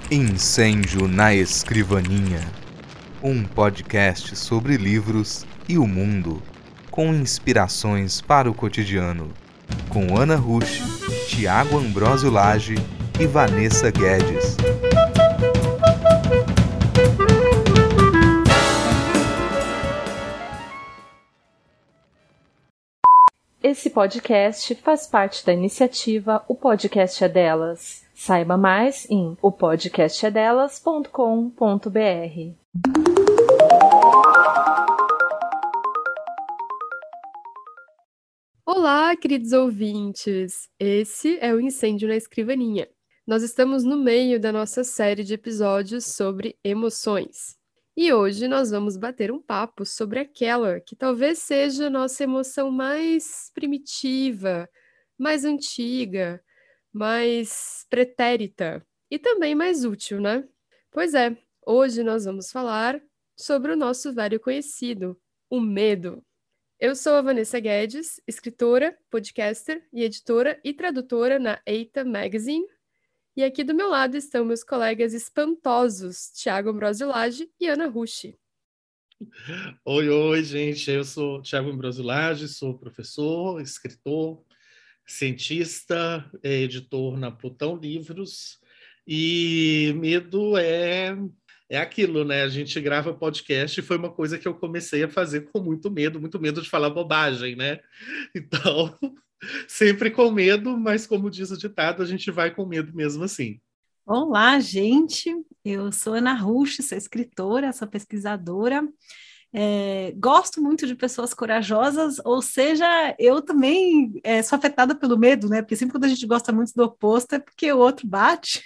Incêndio na Escrivaninha, um podcast sobre livros e o mundo, com inspirações para o cotidiano, com Ana Rusch, Tiago Ambrosio Lage e Vanessa Guedes. Esse podcast faz parte da iniciativa O Podcast é Delas. Saiba mais em opodcastedelas.com.br. Olá, queridos ouvintes! Esse é o Incêndio na Escrivaninha. Nós estamos no meio da nossa série de episódios sobre emoções. E hoje nós vamos bater um papo sobre aquela que talvez seja a nossa emoção mais primitiva, mais antiga, mais pretérita e também mais útil, né? Pois é, hoje nós vamos falar sobre o nosso velho conhecido, o medo. Eu sou a Vanessa Guedes, escritora, podcaster e editora e tradutora na Eita Magazine. E aqui do meu lado estão meus colegas espantosos, Tiago Ambrosio Lage e Ana Rusch. Oi, gente, eu sou Tiago Ambrosio Lage, sou professor, escritor, cientista, editor na Plutão Livros, e medo é aquilo, né? A gente grava podcast e foi uma coisa que eu comecei a fazer com muito medo de falar bobagem, né? Então, sempre com medo, mas como diz o ditado, a gente vai com medo mesmo assim. Olá, gente. Eu sou Ana Rusch, sou escritora, sou pesquisadora. Gosto muito de pessoas corajosas, ou seja, eu também sou afetada pelo medo, né? Porque sempre quando a gente gosta muito do oposto é porque o outro bate.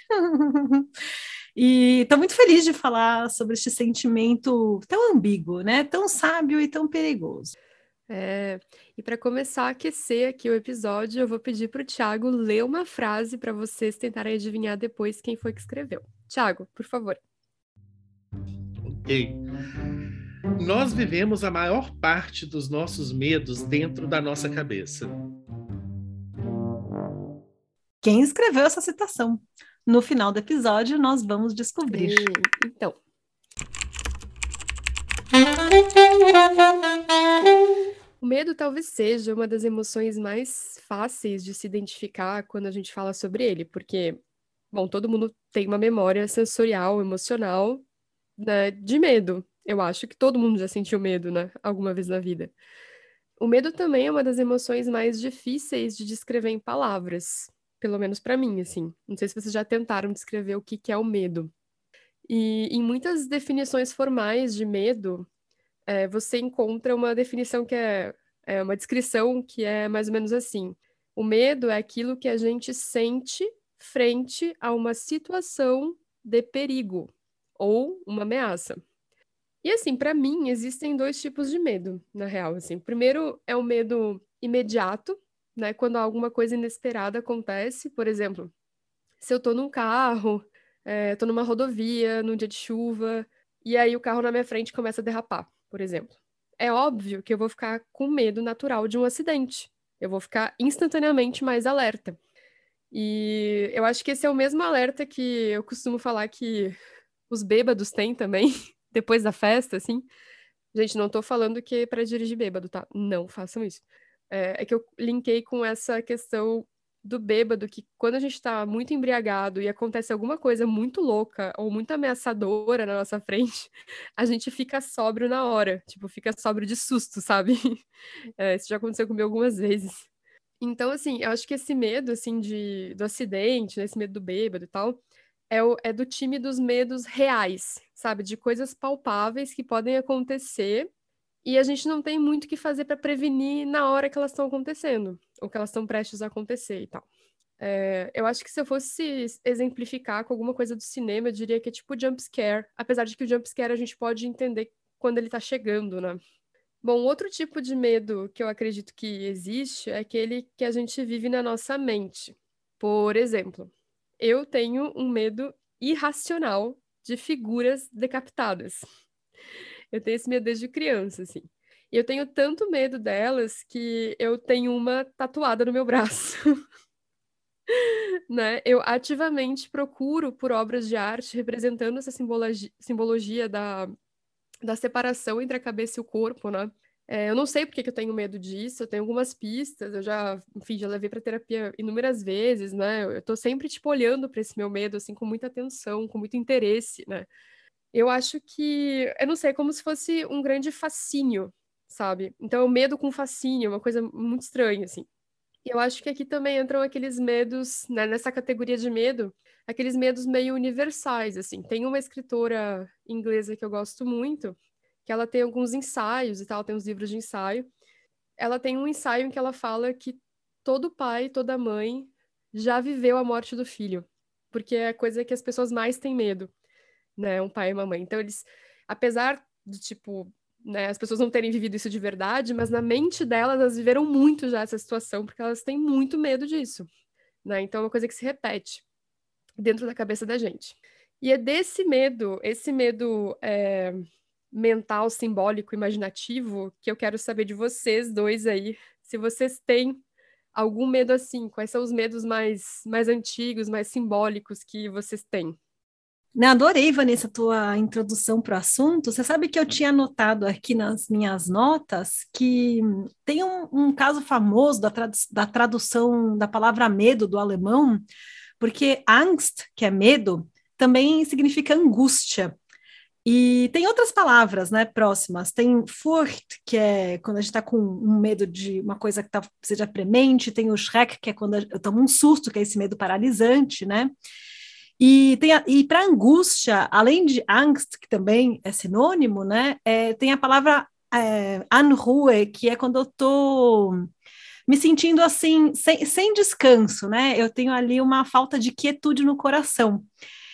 E estou muito feliz de falar sobre este sentimento tão ambíguo, né? Tão sábio e tão perigoso. E para começar a aquecer aqui o episódio, eu vou pedir para o Tiago ler uma frase para vocês tentarem adivinhar depois quem foi que escreveu. Tiago, por favor. Ok. Nós vivemos a maior parte dos nossos medos dentro da nossa cabeça. Quem escreveu essa citação? No final do episódio, nós vamos descobrir. Então. O medo talvez seja uma das emoções mais fáceis de se identificar quando a gente fala sobre ele, porque, bom, todo mundo tem uma memória sensorial, emocional, né, de medo. Eu acho que todo mundo já sentiu medo, né, alguma vez na vida. O medo também é uma das emoções mais difíceis de descrever em palavras, pelo menos para mim, assim. Não sei se vocês já tentaram descrever o que é o medo. E em muitas definições formais de medo, você encontra uma definição que é uma descrição que é mais ou menos assim. O medo é aquilo que a gente sente frente a uma situação de perigo ou uma ameaça. E assim, para mim, existem dois tipos de medo, na real, assim. O primeiro é o medo imediato, né, quando alguma coisa inesperada acontece, por exemplo, se eu tô num carro, tô numa rodovia, num dia de chuva, e aí o carro na minha frente começa a derrapar, por exemplo. É óbvio que eu vou ficar com medo natural de um acidente. Eu vou ficar instantaneamente mais alerta. E eu acho que esse é o mesmo alerta que eu costumo falar que os bêbados têm também, depois da festa, assim. Gente, não tô falando que é pra dirigir bêbado, tá? Não façam isso. É que eu linkei com essa questão do bêbado, que quando a gente tá muito embriagado e acontece alguma coisa muito louca ou muito ameaçadora na nossa frente, a gente fica sóbrio na hora. Tipo, fica sóbrio de susto, sabe? Isso já aconteceu comigo algumas vezes. Então, assim, eu acho que esse medo, assim, do acidente, né, esse medo do bêbado e tal, é do time dos medos reais, sabe? De coisas palpáveis que podem acontecer e a gente não tem muito o que fazer para prevenir na hora que elas estão acontecendo, ou que elas estão prestes a acontecer e tal. Eu acho que se eu fosse exemplificar com alguma coisa do cinema, eu diria que é tipo jump scare, apesar de que o jump scare a gente pode entender quando ele tá chegando, né? Bom, outro tipo de medo que eu acredito que existe é aquele que a gente vive na nossa mente. Por exemplo, eu tenho um medo irracional de figuras decapitadas. Eu tenho esse medo desde criança, assim. E eu tenho tanto medo delas que eu tenho uma tatuada no meu braço. né? Eu ativamente procuro por obras de arte representando essa simbologia da separação entre a cabeça e o corpo, né? Eu não sei por que que eu tenho medo disso, eu tenho algumas pistas, eu já, enfim, já levei para terapia inúmeras vezes, né? Eu tô sempre, tipo, olhando para esse meu medo, assim, com muita atenção, com muito interesse, né? Eu acho que, eu não sei, é como se fosse um grande fascínio, sabe? Então, o medo com fascínio, é uma coisa muito estranha, assim. E eu acho que aqui também entram aqueles medos, né, nessa categoria de medo, aqueles medos meio universais, assim. Tem uma escritora inglesa que eu gosto muito, que ela tem alguns ensaios e tal, tem uns livros de ensaio. Ela tem um ensaio em que ela fala que todo pai, toda mãe já viveu a morte do filho, porque é a coisa que as pessoas mais têm medo, né, um pai e uma mãe. Então eles, apesar de tipo, né, as pessoas não terem vivido isso de verdade, mas na mente delas elas viveram muito já essa situação, porque elas têm muito medo disso, né? Então é uma coisa que se repete dentro da cabeça da gente. E é desse medo, esse medo mental, simbólico, imaginativo, que eu quero saber de vocês dois aí, se vocês têm algum medo assim, quais são os medos mais antigos, mais simbólicos que vocês têm? Né, adorei, Vanessa, a tua introdução para o assunto. Você sabe que eu tinha anotado aqui nas minhas notas que tem um caso famoso da tradução da palavra medo do alemão, porque Angst, que é medo, também significa angústia. E tem outras palavras, né, próximas. Tem Furcht, que é quando a gente está com um medo de uma coisa que seja premente. Tem o Schreck, que é quando eu tomo um susto, que é esse medo paralisante, né? E para angústia, além de Angst, que também é sinônimo, né, tem a palavra Unruhe, que é quando eu estou me sentindo assim, sem descanso, né? Eu tenho ali uma falta de quietude no coração.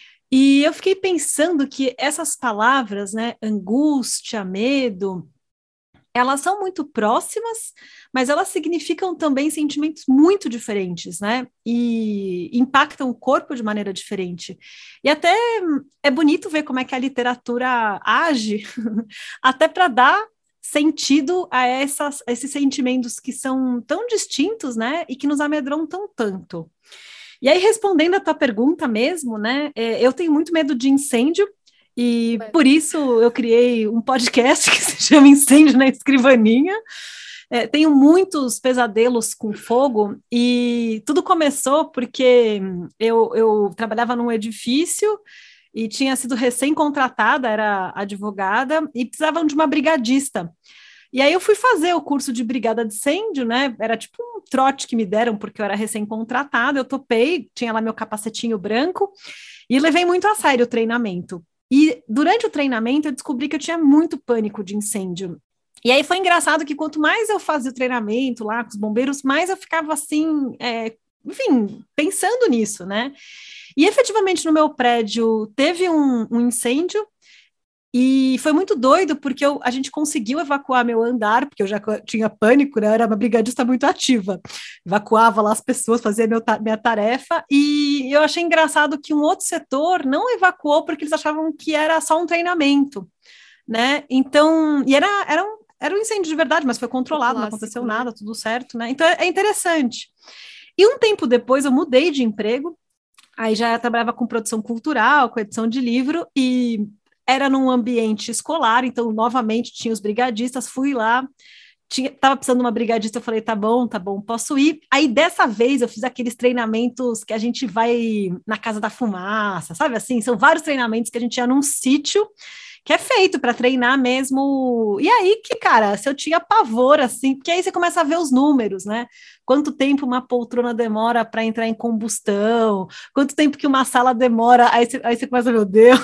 E eu fiquei pensando que essas palavras, né, angústia, medo, elas são muito próximas, mas elas significam também sentimentos muito diferentes, né? E impactam o corpo de maneira diferente. E até é bonito ver como é que a literatura age, até para dar sentido a esses sentimentos que são tão distintos, né? E que nos amedrontam tanto. E aí, respondendo a tua pergunta mesmo, né? Eu tenho muito medo de incêndio, e por isso eu criei um podcast que se chama Incêndio na Escrivaninha. Tenho muitos pesadelos com fogo, e tudo começou porque eu trabalhava num edifício e tinha sido recém-contratada, era advogada, e precisavam de uma brigadista. E aí eu fui fazer o curso de brigada de incêndio, né? Era tipo um trote que me deram, porque eu era recém-contratada, eu topei, tinha lá meu capacetinho branco, e levei muito a sério o treinamento. E durante o treinamento eu descobri que eu tinha muito pânico de incêndio. E aí foi engraçado que quanto mais eu fazia o treinamento lá com os bombeiros, mais eu ficava assim, enfim, pensando nisso, né? E efetivamente no meu prédio teve um incêndio, e foi muito doido, porque a gente conseguiu evacuar meu andar, porque eu já tinha pânico, né? Eu era uma brigadista muito ativa. Evacuava lá as pessoas, fazia minha tarefa, e eu achei engraçado que um outro setor não evacuou, porque eles achavam que era só um treinamento, né? Então, e era um incêndio de verdade, mas foi controlado, não aconteceu nada, tudo certo, né? Então é interessante. E um tempo depois eu mudei de emprego, aí já trabalhava com produção cultural, com edição de livro, e era num ambiente escolar, então novamente tinha os brigadistas, fui lá, estava precisando de uma brigadista, eu falei, tá bom, posso ir. Aí dessa vez eu fiz aqueles treinamentos que a gente vai na Casa da Fumaça, sabe assim? São vários treinamentos que a gente ia num sítio, que é feito para treinar mesmo. E aí que, cara, se eu tinha pavor, assim, porque aí você começa a ver os números, né? Quanto tempo uma poltrona demora para entrar em combustão, quanto tempo que uma sala demora, aí você começa a ver, meu Deus.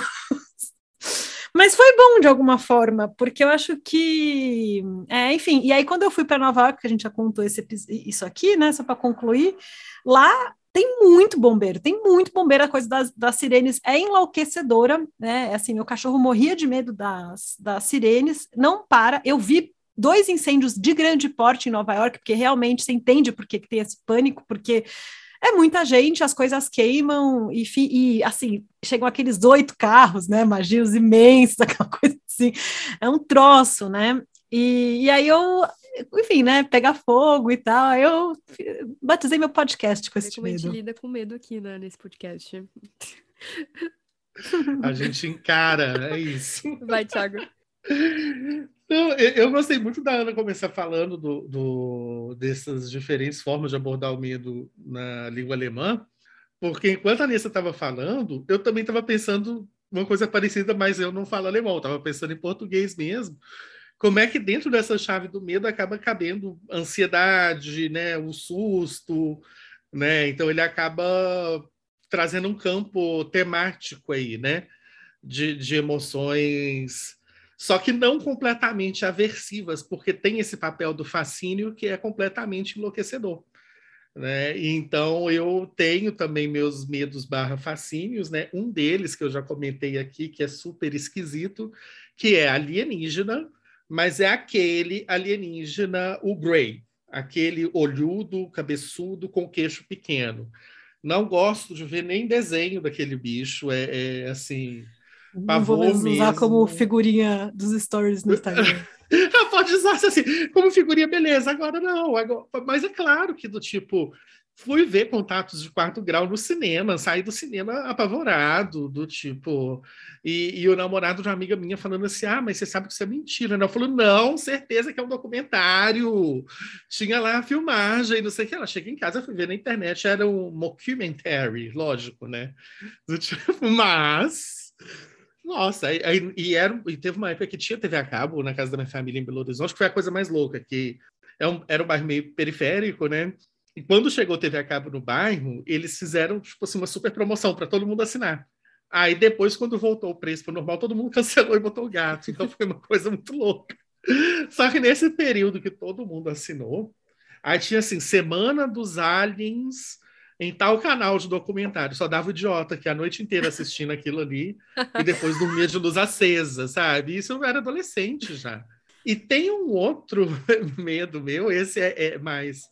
Mas foi bom de alguma forma, porque eu acho que, enfim, e aí quando eu fui para Nova York, que a gente já contou isso aqui, né, só para concluir, lá tem muito bombeiro, a coisa das sirenes é enlouquecedora, né, assim, meu cachorro morria de medo das sirenes, não para, eu vi 2 incêndios de grande porte em Nova York, porque realmente você entende por que tem esse pânico, porque é muita gente, as coisas queimam, e assim, chegam aqueles 8 carros, né, magios imensos, aquela coisa assim, é um troço, né, e aí enfim, né, pegar fogo e tal. Eu batizei meu podcast com Vê esse como a gente medo. lida com medo aqui, né, nesse podcast. A gente encara, é isso. Vai, Thiago. Não, eu gostei muito da Ana começar falando dessas diferentes formas de abordar o medo na língua alemã, porque enquanto a Anissa estava falando, eu também estava pensando uma coisa parecida, mas eu não falo alemão, estava pensando em português mesmo. Como é que dentro dessa chave do medo acaba cabendo ansiedade, né, o susto, né? Então ele acaba trazendo um campo temático aí, né? De emoções, só que não completamente aversivas, porque tem esse papel do fascínio que é completamente enlouquecedor, né? Então eu tenho também meus medos barra fascínios, né? Um deles que eu já comentei aqui, que é super esquisito, que é alienígena, mas é aquele alienígena, o Grey, aquele olhudo, cabeçudo, com queixo pequeno. Não gosto de ver nem desenho daquele bicho, é assim, Não vou pavor mesmo usar como mesmo. figurinha dos stories no Instagram. Pode usar assim, como figurinha, beleza. Agora não. Mas é claro que do tipo, fui ver Contatos de Quarto Grau no cinema, saí do cinema apavorado, do tipo. E o namorado de uma amiga minha falando assim: ah, mas você sabe que isso é mentira, né? Eu falo, não, certeza que é um documentário. Tinha lá a filmagem, não sei o que. Ela chega em casa, fui ver na internet, era um mockumentary, lógico, né? Do tipo, mas. Nossa, e teve uma época que tinha TV a cabo na casa da minha família em Belo Horizonte, que foi a coisa mais louca, que era um bairro meio periférico, né? E quando chegou TV a cabo no bairro, eles fizeram tipo assim, uma super promoção para todo mundo assinar. Aí depois, quando voltou o preço para o normal, todo mundo cancelou e botou o gato. Então foi uma coisa muito louca. Só que nesse período que todo mundo assinou, aí tinha assim, Semana dos Aliens em tal canal de documentário. Só dava o idiota que a noite inteira assistindo aquilo ali e depois dormia de luz acesa, sabe? Isso eu era adolescente já. E tem um outro medo meu, esse é mais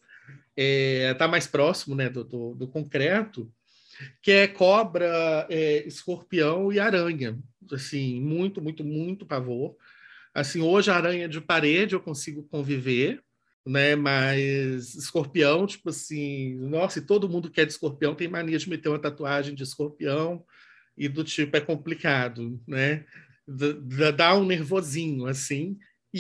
tá mais próximo, né, do concreto, que é cobra, escorpião e aranha. Assim, muito, muito, muito pavor. Assim, hoje a aranha de parede eu consigo conviver, né? Mas escorpião, tipo assim, nossa, e todo mundo que é de escorpião tem mania de meter uma tatuagem de escorpião e do tipo é complicado, né? Dá um nervosinho, assim.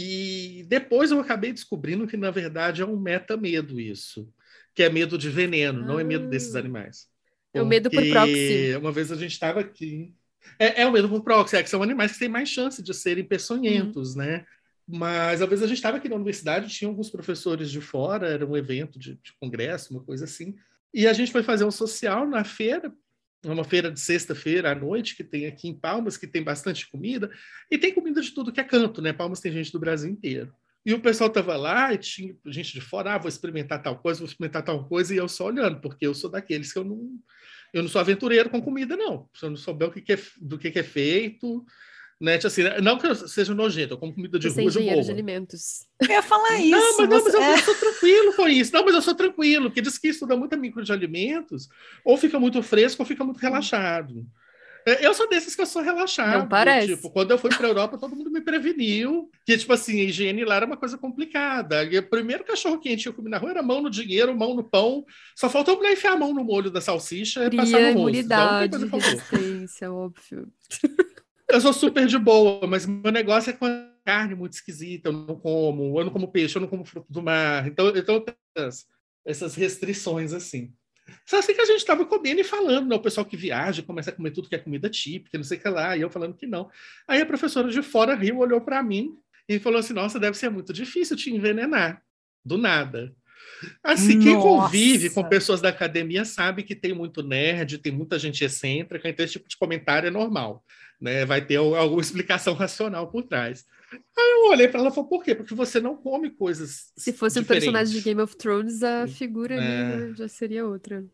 E depois eu acabei descobrindo que, na verdade, é um meta-medo isso, que é medo de veneno, não é medo desses Ah, animais. é o medo por proxy. Porque uma vez a gente estava aqui. É o medo por proxy, que são animais que têm mais chance de serem peçonhentos, né? Mas, às vezes, a gente estava aqui na universidade, tinha alguns professores de fora, era um evento de congresso, uma coisa assim. E a gente foi fazer um social na feira, uma feira de sexta-feira à noite, que tem aqui em Palmas, que tem bastante comida. E tem comida de tudo que é canto, né? Palmas tem gente do Brasil inteiro. E o pessoal estava lá e tinha gente de fora, vou experimentar tal coisa, vou experimentar tal coisa, e eu só olhando, porque eu sou daqueles que eu não sou aventureiro com comida, não. Se eu não souber do que é feito, né? Tipo assim, não que eu seja nojento, eu como comida de Você é rua de engenheiro de boa. alimentos. Eu ia falar Não, isso. mas eu sou tranquilo com isso. Não, mas eu sou tranquilo, porque diz que estuda muita micro de alimentos, ou fica muito fresco, ou fica muito relaxado. Eu sou desses que eu sou Não relaxado. Tipo, parece. quando eu fui para a Europa, todo mundo me preveniu que, tipo assim, a higiene lá era uma coisa complicada. E o primeiro cachorro quente que eu comi na rua era mão no dinheiro, mão no pão. Só faltou a mulher enfiar a mão no molho da salsicha e passar Cria no rosto. A única coisa imunidade, que faltou. resistência, óbvio. Eu sou super de boa, mas meu negócio é com carne muito esquisita. Eu não como peixe, eu não como fruto do mar. Então eu tenho essas restrições, assim. Só assim que a gente estava comendo e falando, né? O pessoal que viaja começa a comer tudo que é comida típica, não sei o que lá, e eu falando que não. Aí a professora de fora riu, olhou para mim e falou assim: nossa, deve ser muito difícil te envenenar. Do nada. Assim, quem convive com Nossa. pessoas da academia sabe que tem muito nerd, tem muita gente excêntrica, então esse tipo de comentário é normal, né? Vai ter alguma explicação racional por trás. Aí eu olhei para ela e falei, por quê? Porque você não come coisas Se fosse um personagem de diferentes. Game of Thrones, a figura ali, É, né, já seria outra.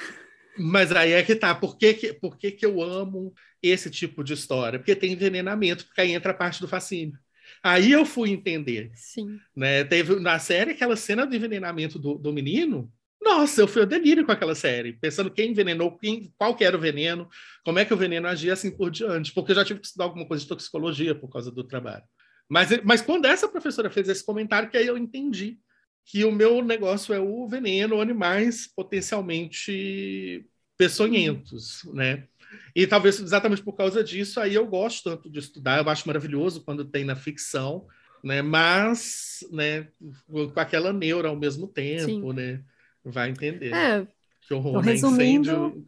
mas aí é que tá. Por que que eu amo esse tipo de história? Porque tem envenenamento, porque aí entra a parte do fascínio. Aí eu fui entender, Sim. né? Teve na série aquela cena do envenenamento do menino. Nossa, eu fui ao delírio com aquela série, pensando quem envenenou, qual que era o veneno, como é que o veneno agia assim por diante, porque eu já tive que estudar alguma coisa de toxicologia por causa do trabalho. Mas quando essa professora fez esse comentário, que aí eu entendi que o meu negócio é o veneno, animais potencialmente peçonhentos, né? E talvez exatamente por causa disso, aí eu gosto tanto de estudar, eu acho maravilhoso quando tem na ficção, né? Mas, né, com aquela neura ao mesmo tempo, Sim. né? Vai entender. É, Que Então, horror, né? resumindo, Incêndio.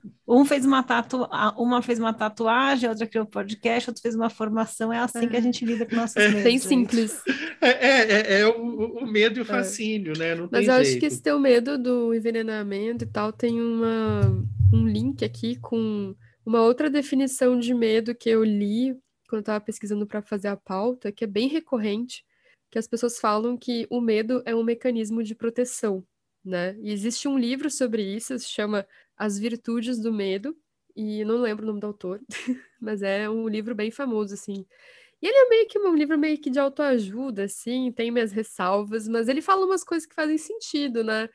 uma fez uma tatuagem, a outra criou podcast, outra fez uma formação. É assim que a gente lida com nossos É. bem medos, gente. simples. É o medo e o É. fascínio, né? Não Mas tem eu acho que esse jeito. teu medo do envenenamento e tal tem um link aqui com uma outra definição de medo que eu li quando eu estava pesquisando para fazer a pauta, que é bem recorrente, que as pessoas falam que o medo é um mecanismo de proteção, né? E existe um livro sobre isso, se chama As Virtudes do Medo, e eu não lembro o nome do autor, mas é um livro bem famoso, assim. E ele é meio que um livro meio que de autoajuda, assim, tem minhas ressalvas, mas ele fala umas coisas que fazem sentido, né?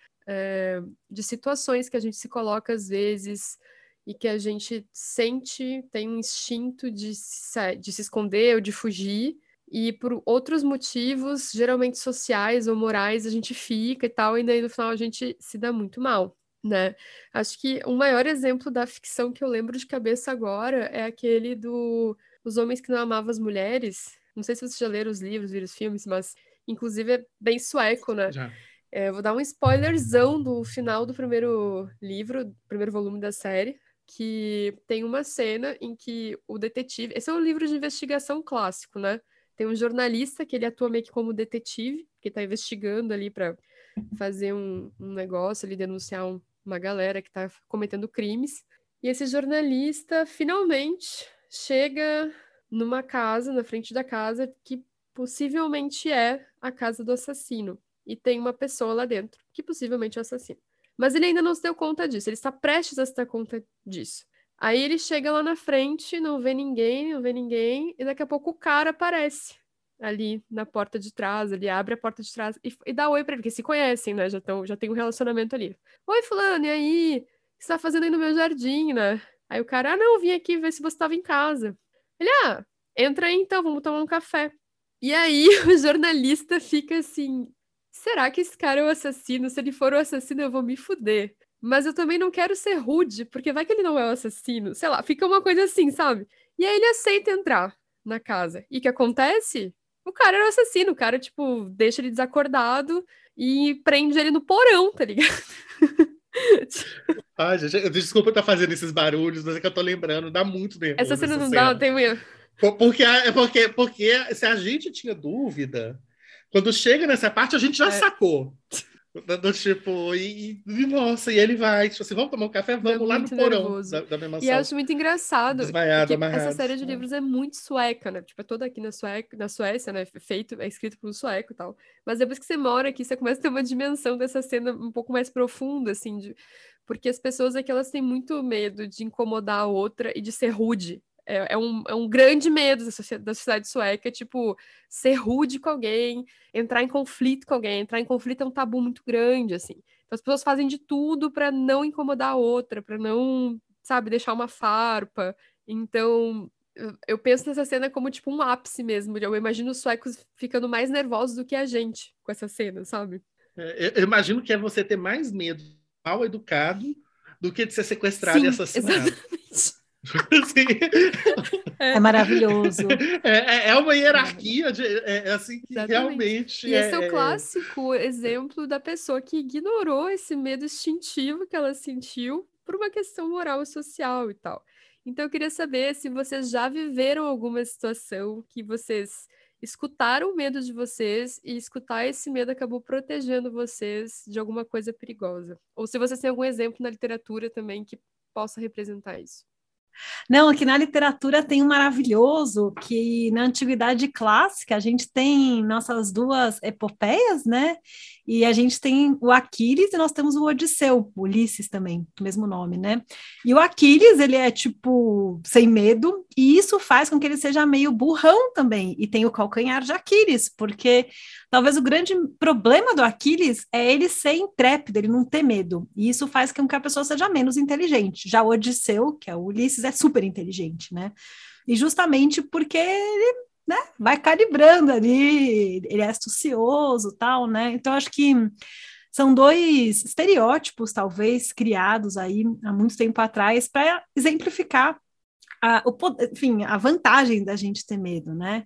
De situações que a gente se coloca às vezes e que a gente sente, tem um instinto de se esconder ou de fugir, e por outros motivos, geralmente sociais ou morais, a gente fica e tal, e daí no final a gente se dá muito mal, né? Acho que o maior exemplo da ficção que eu lembro de cabeça agora é aquele do Os Homens que Não Amavam as Mulheres. Não sei se vocês já leram os livros, viram os filmes, mas inclusive é bem sueco, né? Já. Vou dar um spoilerzão do final do primeiro livro, primeiro volume da série, que tem uma cena em que o detetive. Esse é um livro de investigação clássico, né? Tem um jornalista que ele atua meio que como detetive, que tá investigando ali para fazer um negócio ali, denunciar uma galera que tá cometendo crimes. E esse jornalista finalmente chega numa casa, na frente da casa, que possivelmente é a casa do assassino. E tem uma pessoa lá dentro, que possivelmente é o assassino. Mas ele ainda não se deu conta disso, ele está prestes a se dar conta disso. Aí ele chega lá na frente, não vê ninguém, e daqui a pouco o cara aparece ali na porta de trás, ele abre a porta de trás e dá oi pra ele, porque se conhecem, né? Já tem um relacionamento ali. Oi, fulano, e aí? O que você tá fazendo aí no meu jardim, né? Aí o cara, não, vim aqui ver se você estava em casa. Ele, entra aí então, vamos tomar um café. E aí o jornalista fica assim, será que esse cara é o assassino? Se ele for o assassino, eu vou me fuder. Mas eu também não quero ser rude, porque vai que ele não é o assassino. Sei lá, fica uma coisa assim, sabe? E aí ele aceita entrar na casa. E o que acontece? O cara era o assassino. O cara, tipo, deixa ele desacordado e prende ele no porão, tá ligado? Ai, gente, desculpa eu estar fazendo esses barulhos, mas é que eu tô lembrando, dá muito nervoso Essa cena essa não cena. dá, tem uma... Porque se a gente tinha dúvida, quando chega nessa parte, a gente já sacou. Do tipo, nossa, e ele vai, tipo assim, vamos tomar um café, vamos lá no muito porão nervoso. da minha mansão. E eu acho muito engraçado, Desmaiado, porque essa amarrado. série de livros é muito sueca, né? Tipo, é toda aqui na Suécia, né? É escrito por um sueco e tal. Mas depois que você mora aqui, você começa a ter uma dimensão dessa cena um pouco mais profunda, assim, porque as pessoas aqui, elas têm muito medo de incomodar a outra e de ser rude. É um grande medo da sociedade sueca, tipo, ser rude com alguém, entrar em conflito com alguém. Entrar em conflito é um tabu muito grande, assim. Então as pessoas fazem de tudo para não incomodar a outra, para não, sabe, deixar uma farpa. Então, eu penso nessa cena como, tipo, um ápice mesmo. Eu imagino os suecos ficando mais nervosos do que a gente com essa cena, sabe? Eu imagino que é você ter mais medo de mal educado do que de ser sequestrado e assassinado. Exatamente. É maravilhoso. É uma hierarquia assim que Exatamente. realmente E esse é o clássico exemplo da pessoa que ignorou esse medo instintivo que ela sentiu por uma questão moral e social e tal. Então eu queria saber se vocês já viveram alguma situação que vocês escutaram o medo de vocês e escutar esse medo acabou protegendo vocês de alguma coisa perigosa. Ou se vocês têm algum exemplo na literatura também que possa representar isso. Não, aqui na literatura tem um maravilhoso que na Antiguidade Clássica a gente tem nossas duas epopeias, né? E a gente tem o Aquiles e nós temos o Odisseu, Ulisses também, o mesmo nome, né? E o Aquiles, ele é tipo sem medo, e isso faz com que ele seja meio burrão também, e tem o calcanhar de Aquiles, porque talvez o grande problema do Aquiles é ele ser intrépido, ele não ter medo, e isso faz com que a pessoa seja menos inteligente. Já o Odisseu, que é o Ulisses, é super inteligente, né? E justamente porque ele né, vai calibrando ali, ele é astucioso, tal, né? Então, acho que são dois estereótipos, talvez, criados aí há muito tempo atrás para exemplificar enfim, a vantagem da gente ter medo, né?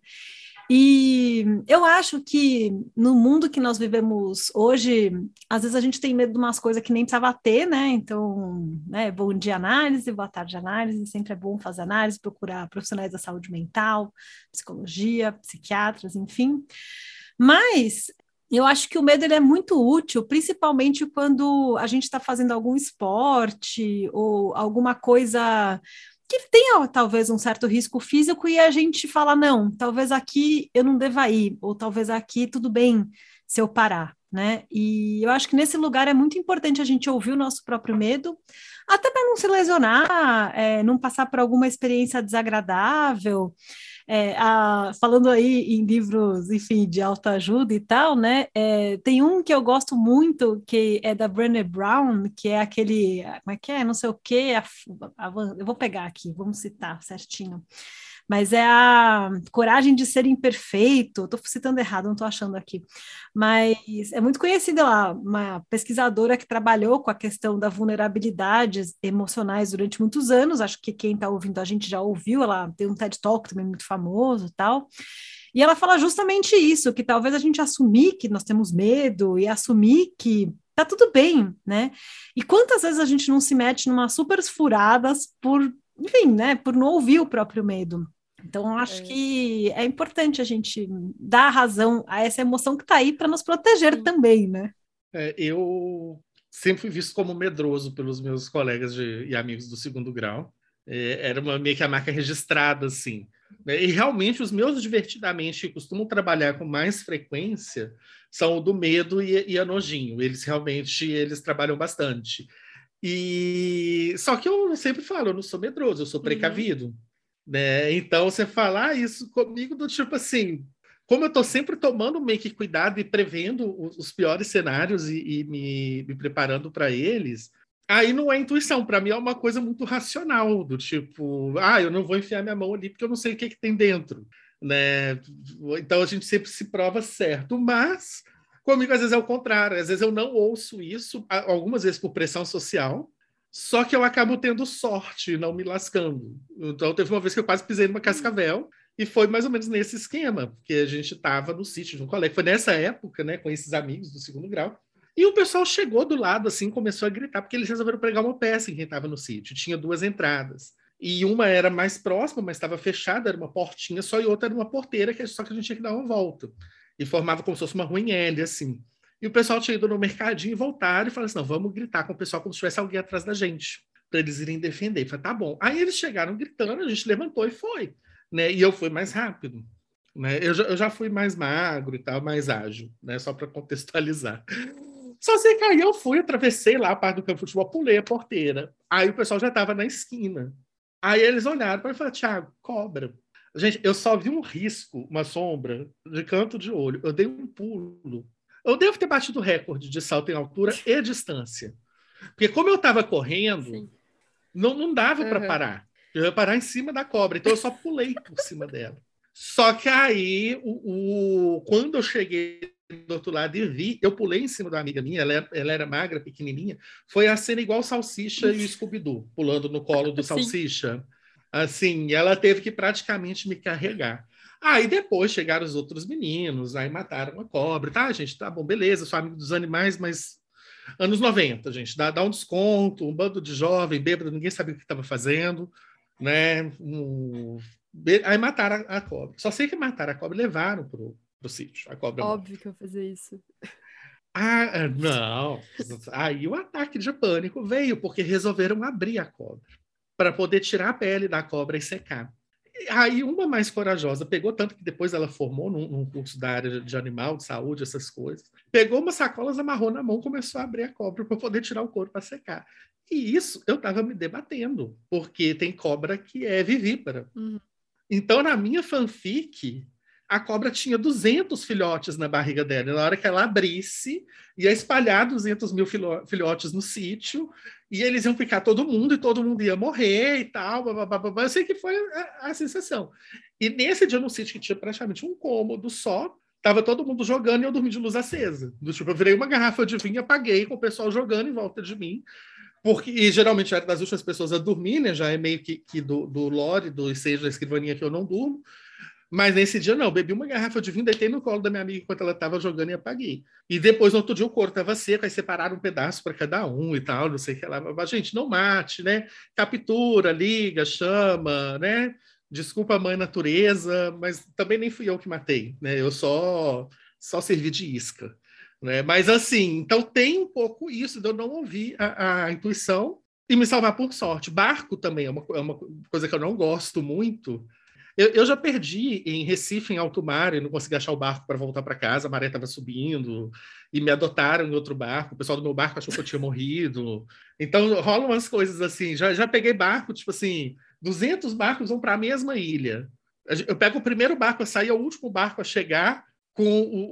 E eu acho que no mundo que nós vivemos hoje, às vezes a gente tem medo de umas coisas que nem precisava ter, né? Então, né, bom dia análise, boa tarde análise, sempre é bom fazer análise, procurar profissionais da saúde mental, psicologia, psiquiatras, enfim. Mas eu acho que o medo ele é muito útil, principalmente quando a gente está fazendo algum esporte ou alguma coisa que tenha talvez um certo risco físico e a gente fala, não, talvez aqui eu não deva ir, ou talvez aqui tudo bem se eu parar, né? E eu acho que nesse lugar é muito importante a gente ouvir o nosso próprio medo, até para não se lesionar, não passar por alguma experiência desagradável. Falando aí em livros, enfim, de autoajuda e tal, né? Tem um que eu gosto muito, que é da Brené Brown, que é aquele, como é que é? Não sei o quê, eu vou pegar aqui, vamos citar certinho. Mas é a coragem de ser imperfeito, estou citando errado, não estou achando aqui. Mas é muito conhecida lá, uma pesquisadora que trabalhou com a questão da vulnerabilidades emocionais durante muitos anos. Acho que quem está ouvindo a gente já ouviu, ela tem um TED Talk também muito famoso e tal. E ela fala justamente isso, que talvez a gente assumir que nós temos medo e assumir que tá tudo bem, né? E quantas vezes a gente não se mete numa super furadas por, enfim, né, por não ouvir o próprio medo. Então, acho que é importante a gente dar razão a essa emoção que está aí para nos proteger também, né? Eu sempre fui visto como medroso pelos meus colegas e amigos do segundo grau. Era meio que a marca registrada, assim. E realmente os meus divertidamente costumam trabalhar com mais frequência são o do medo e a nojinho. Eles trabalham bastante. Só que eu sempre falo, eu não sou medroso, eu sou precavido. Né? Então você fala isso comigo do tipo assim, como eu estou sempre tomando meio que cuidado e prevendo os piores cenários e me preparando para eles, aí não é intuição, para mim é uma coisa muito racional, do tipo, eu não vou enfiar minha mão ali porque eu não sei o que tem dentro, né? Então a gente sempre se prova certo, mas comigo às vezes é o contrário, às vezes eu não ouço isso, algumas vezes por pressão social, só que eu acabo tendo sorte, não me lascando. Então, teve uma vez que eu quase pisei numa cascavel, e foi mais ou menos nesse esquema, porque a gente estava no sítio de um colega. Foi nessa época, né, com esses amigos do segundo grau. E o pessoal chegou do lado, assim, começou a gritar, porque eles resolveram pregar uma peça em quem estava no sítio. Tinha 2 entradas. E uma era mais próxima, mas estava fechada, era uma portinha só, e outra era uma porteira, só que a gente tinha que dar uma volta. E formava como se fosse uma rua em L, assim. E o pessoal tinha ido no mercadinho e voltaram e falaram assim, não, vamos gritar com o pessoal como se tivesse alguém atrás da gente, para eles irem defender. Eu falei, tá bom. Aí eles chegaram gritando, a gente levantou e foi. Né? E eu fui mais rápido. Né? Eu já fui mais magro e tal, mais ágil, né? Só para contextualizar. Só sei que aí eu fui, atravessei lá a parte do campo de futebol, pulei a porteira. Aí o pessoal já estava na esquina. Aí eles olharam para mim e falaram, Thiago, cobra. Gente, eu só vi um risco, uma sombra, de canto de olho. Eu dei um pulo. Eu devo ter batido o recorde de salto em altura e distância. Porque como eu estava correndo, não dava para parar. Eu ia parar em cima da cobra. Então eu só pulei por cima dela. Só que aí, quando eu cheguei do outro lado e vi, eu pulei em cima da amiga minha, ela era magra, pequenininha, foi a cena igual Salsicha e o Scooby-Doo, pulando no colo do Salsicha. Assim, ela teve que praticamente me carregar. Aí depois chegaram os outros meninos, aí mataram a cobra. Tá, gente, tá bom, beleza, sou amigo dos animais, mas anos 90, gente, dá um desconto, um bando de jovem, bêbado, ninguém sabia o que estava fazendo, né? Aí mataram a cobra. Só sei que mataram a cobra e levaram pro sítio. A cobra Óbvio que eu vou fazer isso. Não. Aí o ataque de pânico veio, porque resolveram abrir a cobra para poder tirar a pele da cobra e secar. Aí uma mais corajosa pegou, tanto que depois ela formou num curso da área de animal, de saúde, essas coisas, pegou umas sacolas, amarrou na mão, começou a abrir a cobra para poder tirar o couro para secar. E isso eu estava me debatendo, porque tem cobra que é vivípara. Então, na minha fanfic, a cobra tinha 200 filhotes na barriga dela. E na hora que ela abrisse, ia espalhar 200 mil filhotes no sítio, e eles iam picar todo mundo, e todo mundo ia morrer e tal. Blá, blá, blá, blá. Eu sei que foi a sensação. E nesse dia, no sítio, que tinha praticamente um cômodo só, tava todo mundo jogando e eu dormi de luz acesa. Tipo, eu virei uma garrafa de vinho, apaguei com o pessoal jogando em volta de mim. E geralmente eu era das últimas pessoas a dormir, né? Já é meio que do lore, do ensejo da escrivaninha que eu não durmo. Mas nesse dia não, bebi uma garrafa de vinho, deitei no colo da minha amiga enquanto ela estava jogando e apaguei. E depois, no outro dia, o couro estava seco, aí separaram um pedaço para cada um e tal, não sei o que lá. Mas, gente, não mate, né? Captura, liga, chama, né? Desculpa a mãe natureza, mas também nem fui eu que matei, né? Eu só servi de isca. Né? Mas assim, então tem um pouco isso de eu não ouvir a intuição e me salvar por sorte. Barco também é uma coisa que eu não gosto muito. Eu já perdi em Recife, em alto mar, e não consegui achar o barco para voltar para casa, a maré estava subindo, e me adotaram em outro barco, o pessoal do meu barco achou que eu tinha morrido. Então rolam umas coisas assim, já peguei barco, tipo assim, 200 barcos vão para a mesma ilha. Eu pego o primeiro barco a sair, é o último barco a chegar, com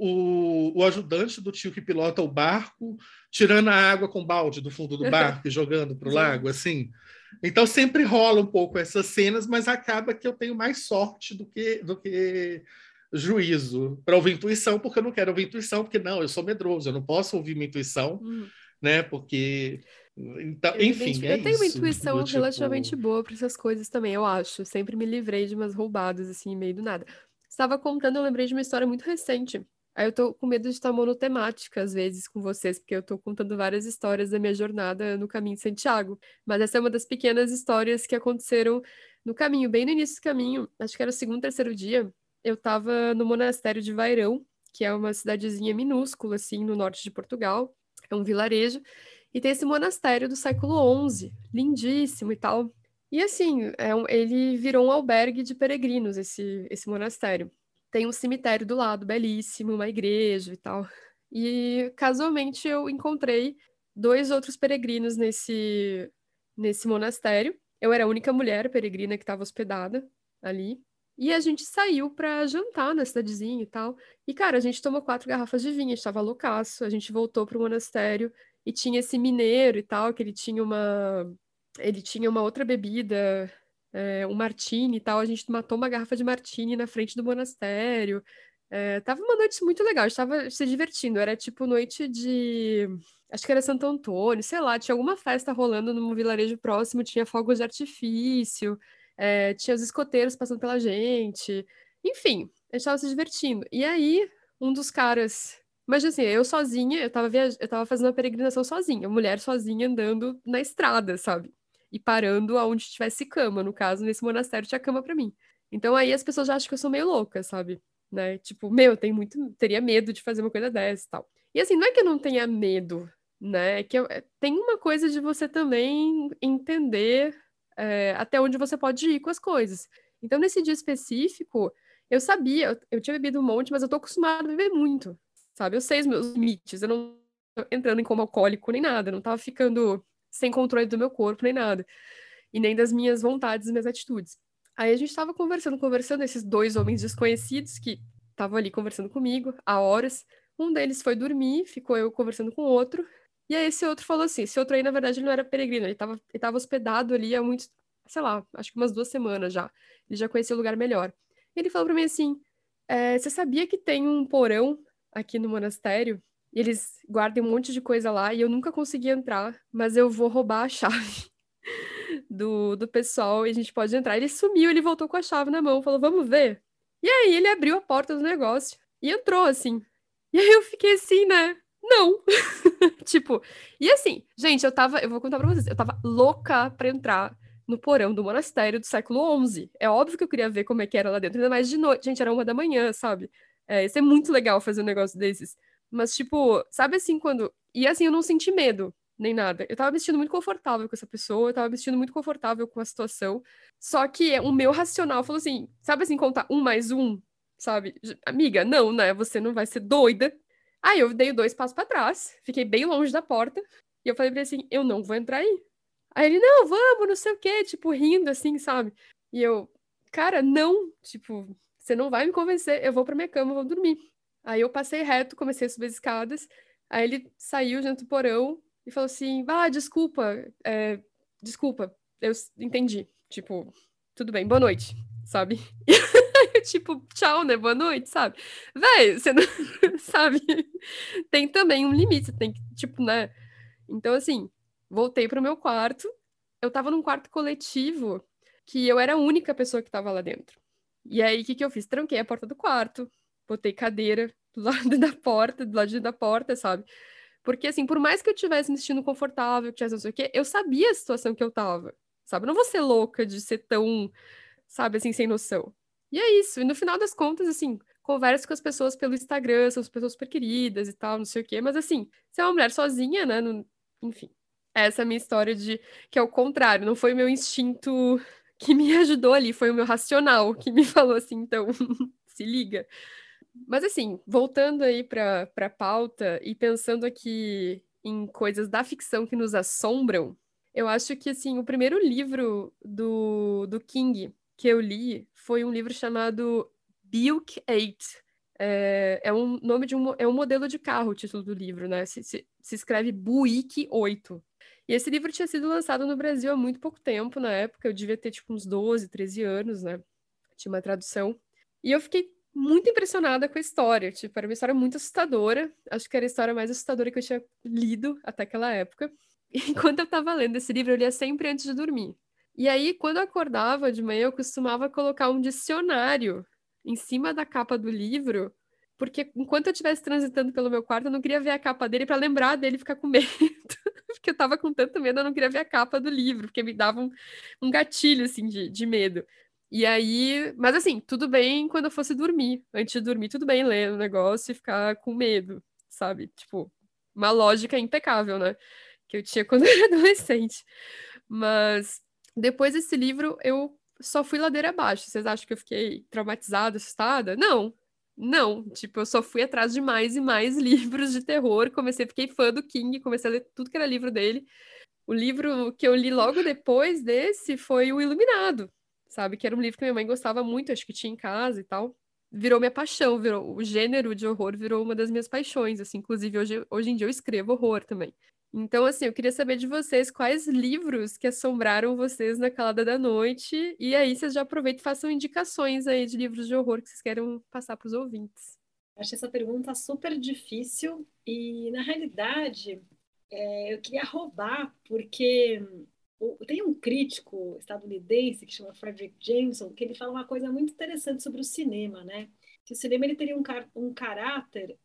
o ajudante do tio que pilota o barco, tirando a água com balde do fundo do barco e jogando para o lago, assim. Então sempre rola um pouco essas cenas, mas acaba que eu tenho mais sorte do que juízo para ouvir intuição, porque eu não quero ouvir intuição, porque não, eu sou medroso, eu não posso ouvir minha intuição, né? Porque então, enfim, eu tenho uma isso. intuição Do relativamente tipo... boa para essas coisas também, eu acho. Sempre me livrei de umas roubadas, assim, meio do nada. Estava contando, eu lembrei de uma história muito recente. Aí eu tô com medo de estar monotemática, às vezes, com vocês, porque eu tô contando várias histórias da minha jornada no caminho de Santiago. Mas essa é uma das pequenas histórias que aconteceram no caminho, bem no início do caminho. Acho que era o segundo, terceiro dia. Eu tava no monastério de Vairão, que é uma cidadezinha minúscula, assim, no norte de Portugal. É um vilarejo. E tem esse monastério do século XI, lindíssimo e tal. E assim, ele virou um albergue de peregrinos, esse monastério. Tem um cemitério do lado, belíssimo, uma igreja e tal. E casualmente eu encontrei dois outros peregrinos nesse monastério. Eu era a única mulher peregrina que estava hospedada ali. E a gente saiu pra jantar na cidadezinha e tal. E, cara, a gente tomou 4 garrafas de vinho, a gente tava loucaço. A gente voltou pro monastério e tinha esse mineiro e tal, que ele tinha uma outra bebida, um martini e tal. A gente matou uma garrafa de martini na frente do monastério. Tava uma noite muito legal, a gente tava se divertindo. Era tipo noite de. Acho que era Santo Antônio, sei lá, tinha alguma festa rolando num vilarejo próximo, tinha fogos de artifício, tinha os escoteiros passando pela gente. Enfim, a gente tava se divertindo. E aí, um dos caras. Mas assim, eu sozinha, eu tava fazendo uma peregrinação sozinha, mulher sozinha andando na estrada, sabe? E parando aonde tivesse cama. No caso, nesse monastério tinha cama pra mim. Então aí as pessoas já acham que eu sou meio louca, sabe? Né? Tipo, meu, teria medo de fazer uma coisa dessa e tal. E assim, não é que eu não tenha medo, né? É que tem uma coisa de você também entender até onde você pode ir com as coisas. Então, nesse dia específico, eu sabia, eu tinha bebido um monte, mas eu tô acostumada a beber muito, sabe? Eu sei os meus limites, eu não tô entrando em coma alcoólico nem nada, eu não tava ficando sem controle do meu corpo nem nada, e nem das minhas vontades e minhas atitudes. Aí a gente tava conversando, esses dois homens desconhecidos que estavam ali conversando comigo há horas. Um deles foi dormir, ficou eu conversando com o outro. E aí esse outro falou assim, esse outro aí, na verdade, ele não era peregrino, ele tava hospedado ali há muito, sei lá, acho que umas 2 semanas já. Ele já conhecia o lugar melhor. E ele falou pra mim assim, você sabia que tem um porão aqui no monastério? E eles guardam um monte de coisa lá e eu nunca consegui entrar, mas eu vou roubar a chave do pessoal e a gente pode entrar. Ele sumiu, ele voltou com a chave na mão, falou, vamos ver. E aí ele abriu a porta do negócio e entrou, assim. E aí eu fiquei assim, né? Não. Tipo, e assim, gente, eu vou contar pra vocês, eu tava louca pra entrar no porão do monastério do século XI. É óbvio que eu queria ver como é que era lá dentro, ainda mais de noite. Gente, era 1 da manhã, sabe? Ia ser muito legal fazer um negócio desses. Mas, tipo, sabe assim, quando... E assim, eu não senti medo nem nada. Eu tava me sentindo muito confortável com essa pessoa, eu tava me sentindo muito confortável com a situação. Só que o meu racional falou assim, sabe assim, contar 1 mais 1, sabe? Amiga, não, né? Você não vai ser doida. Aí eu dei 2 passos pra trás, fiquei bem longe da porta, e eu falei pra ele assim, eu não vou entrar aí. Aí ele, não, vamos, não sei o quê, tipo, rindo assim, sabe? E eu, cara, não, tipo, você não vai me convencer, eu vou pra minha cama, vou dormir. Aí eu passei reto, comecei a subir as escadas, aí ele saiu dentro do porão e falou assim, desculpa, desculpa, eu entendi, tipo, tudo bem, boa noite, sabe? Tipo, tchau, né, boa noite, sabe? Véi, você não, sabe? Tem também um limite, você tem que, tipo, né? Então, assim, voltei pro meu quarto, eu tava num quarto coletivo que eu era a única pessoa que tava lá dentro. E aí, o que que eu fiz? Tranquei a porta do quarto, botei cadeira do lado da porta, do lado da porta, sabe? Porque, assim, por mais que eu tivesse me sentindo confortável, que tivesse não sei o quê, eu sabia a situação que eu tava, sabe? Eu não vou ser louca de ser tão, sabe, assim, sem noção. E é isso. E no final das contas, assim, converso com as pessoas pelo Instagram, são as pessoas super queridas e tal, não sei o quê. Mas, assim, você é uma mulher sozinha, né? Enfim. Essa é a minha história de que é o contrário, não foi o meu instinto que me ajudou ali, foi o meu racional que me falou assim, então, se liga. Mas assim, voltando aí para pauta e pensando aqui em coisas da ficção que nos assombram, eu acho que assim, o primeiro livro do King que eu li foi um livro chamado Buick 8. É um nome é um modelo de carro, o título do livro, né? Se escreve Buick 8. E esse livro tinha sido lançado no Brasil há muito pouco tempo, na época, eu devia ter tipo uns 12, 13 anos, né? Tinha uma tradução. E eu fiquei muito impressionada com a história. Tipo, era uma história muito assustadora. Acho que era a história mais assustadora que eu tinha lido até aquela época. E enquanto eu tava lendo esse livro, eu lia sempre antes de dormir. E aí, quando eu acordava de manhã, eu costumava colocar um dicionário em cima da capa do livro, porque enquanto eu estivesse transitando pelo meu quarto, eu não queria ver a capa dele para lembrar dele e ficar com medo. Porque eu tava com tanto medo, eu não queria ver a capa do livro, porque me dava um gatilho, assim, de medo. E aí, mas assim, tudo bem quando eu fosse dormir. Antes de dormir, tudo bem ler o negócio e ficar com medo, sabe? Tipo, uma lógica impecável, né? Que eu tinha quando eu era adolescente. Mas depois desse livro, eu só fui ladeira abaixo. Vocês acham que eu fiquei traumatizada, assustada? Não. Não, tipo, eu só fui atrás de mais e mais livros de terror. Fiquei fã do King, comecei a ler tudo que era livro dele. O livro que eu li logo depois desse foi O Iluminado, sabe? Que era um livro que minha mãe gostava muito, acho que tinha em casa e tal. Virou minha paixão, virou o gênero de horror virou uma das minhas paixões, assim. Inclusive, hoje em dia eu escrevo horror também. Então, assim, eu queria saber de vocês quais livros que assombraram vocês na calada da noite. E aí, vocês já aproveitam e façam indicações aí de livros de horror que vocês querem passar para os ouvintes. Achei essa pergunta super difícil e, na realidade, eu queria roubar, porque tem um crítico estadunidense que chama Frederick Jameson, que ele fala uma coisa muito interessante sobre o cinema, né? Que o cinema ele teria um caráter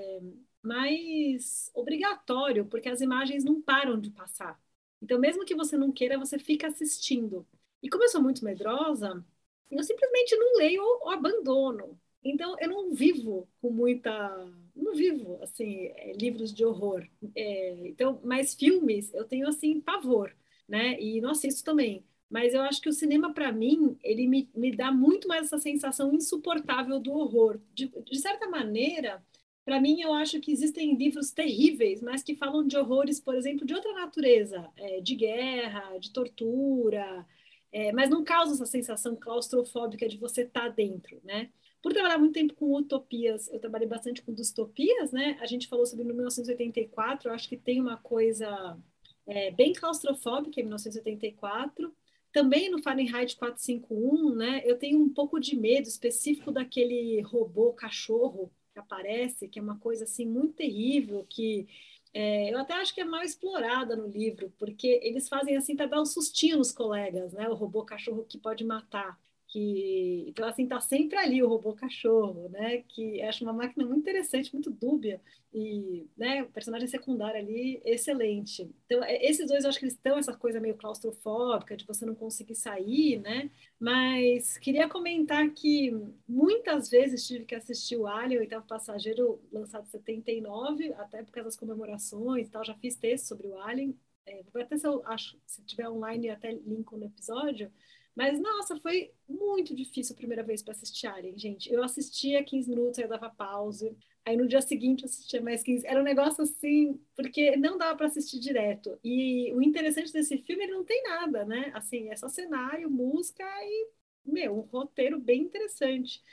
mais obrigatório, porque as imagens não param de passar. Então, mesmo que você não queira, você fica assistindo. E como eu sou muito medrosa, eu simplesmente não leio ou abandono. Então, eu não vivo com muita. Não vivo, assim, livros de horror. Então, mas filmes, eu tenho, assim, pavor, né? E não assisto também. Mas eu acho que o cinema, para mim, ele me dá muito mais essa sensação insuportável do horror. De certa maneira, para mim, eu acho que existem livros terríveis, mas que falam de horrores, por exemplo, de outra natureza, de guerra, de tortura, mas não causa essa sensação claustrofóbica de você estar dentro, né? Por trabalhar muito tempo com utopias, eu trabalhei bastante com distopias, né? A gente falou sobre 1984, eu acho que tem uma coisa bem claustrofóbica em 1984. Também no Fahrenheit 451, né? Eu tenho um pouco de medo específico daquele robô cachorro que aparece, que é uma coisa assim muito terrível, que eu até acho que é mal explorada no livro, porque eles fazem assim para dar um sustinho nos colegas, né? O robô cachorro que pode matar. Então, assim, tá sempre ali o robô cachorro, né? Que acho uma máquina muito interessante, muito dúbia. E, né, o personagem secundário ali, excelente. Então, esses dois, eu acho que eles estão essa coisa meio claustrofóbica, de você não conseguir sair, né? Mas queria comentar que muitas vezes tive que assistir o Alien, o Oitavo Passageiro, lançado em 79, até por causa das comemorações e tal. Já fiz texto sobre o Alien. Vou até se eu acho, se tiver online, até linko no episódio. Mas, nossa, foi muito difícil a primeira vez para assistir Alien, gente. Eu assistia 15 minutos, aí eu dava pausa. Aí no dia seguinte eu assistia mais 15. Era um negócio assim, porque não dava para assistir direto. E o interessante desse filme, ele não tem nada, né? Assim, é só cenário, música e, um roteiro bem interessante.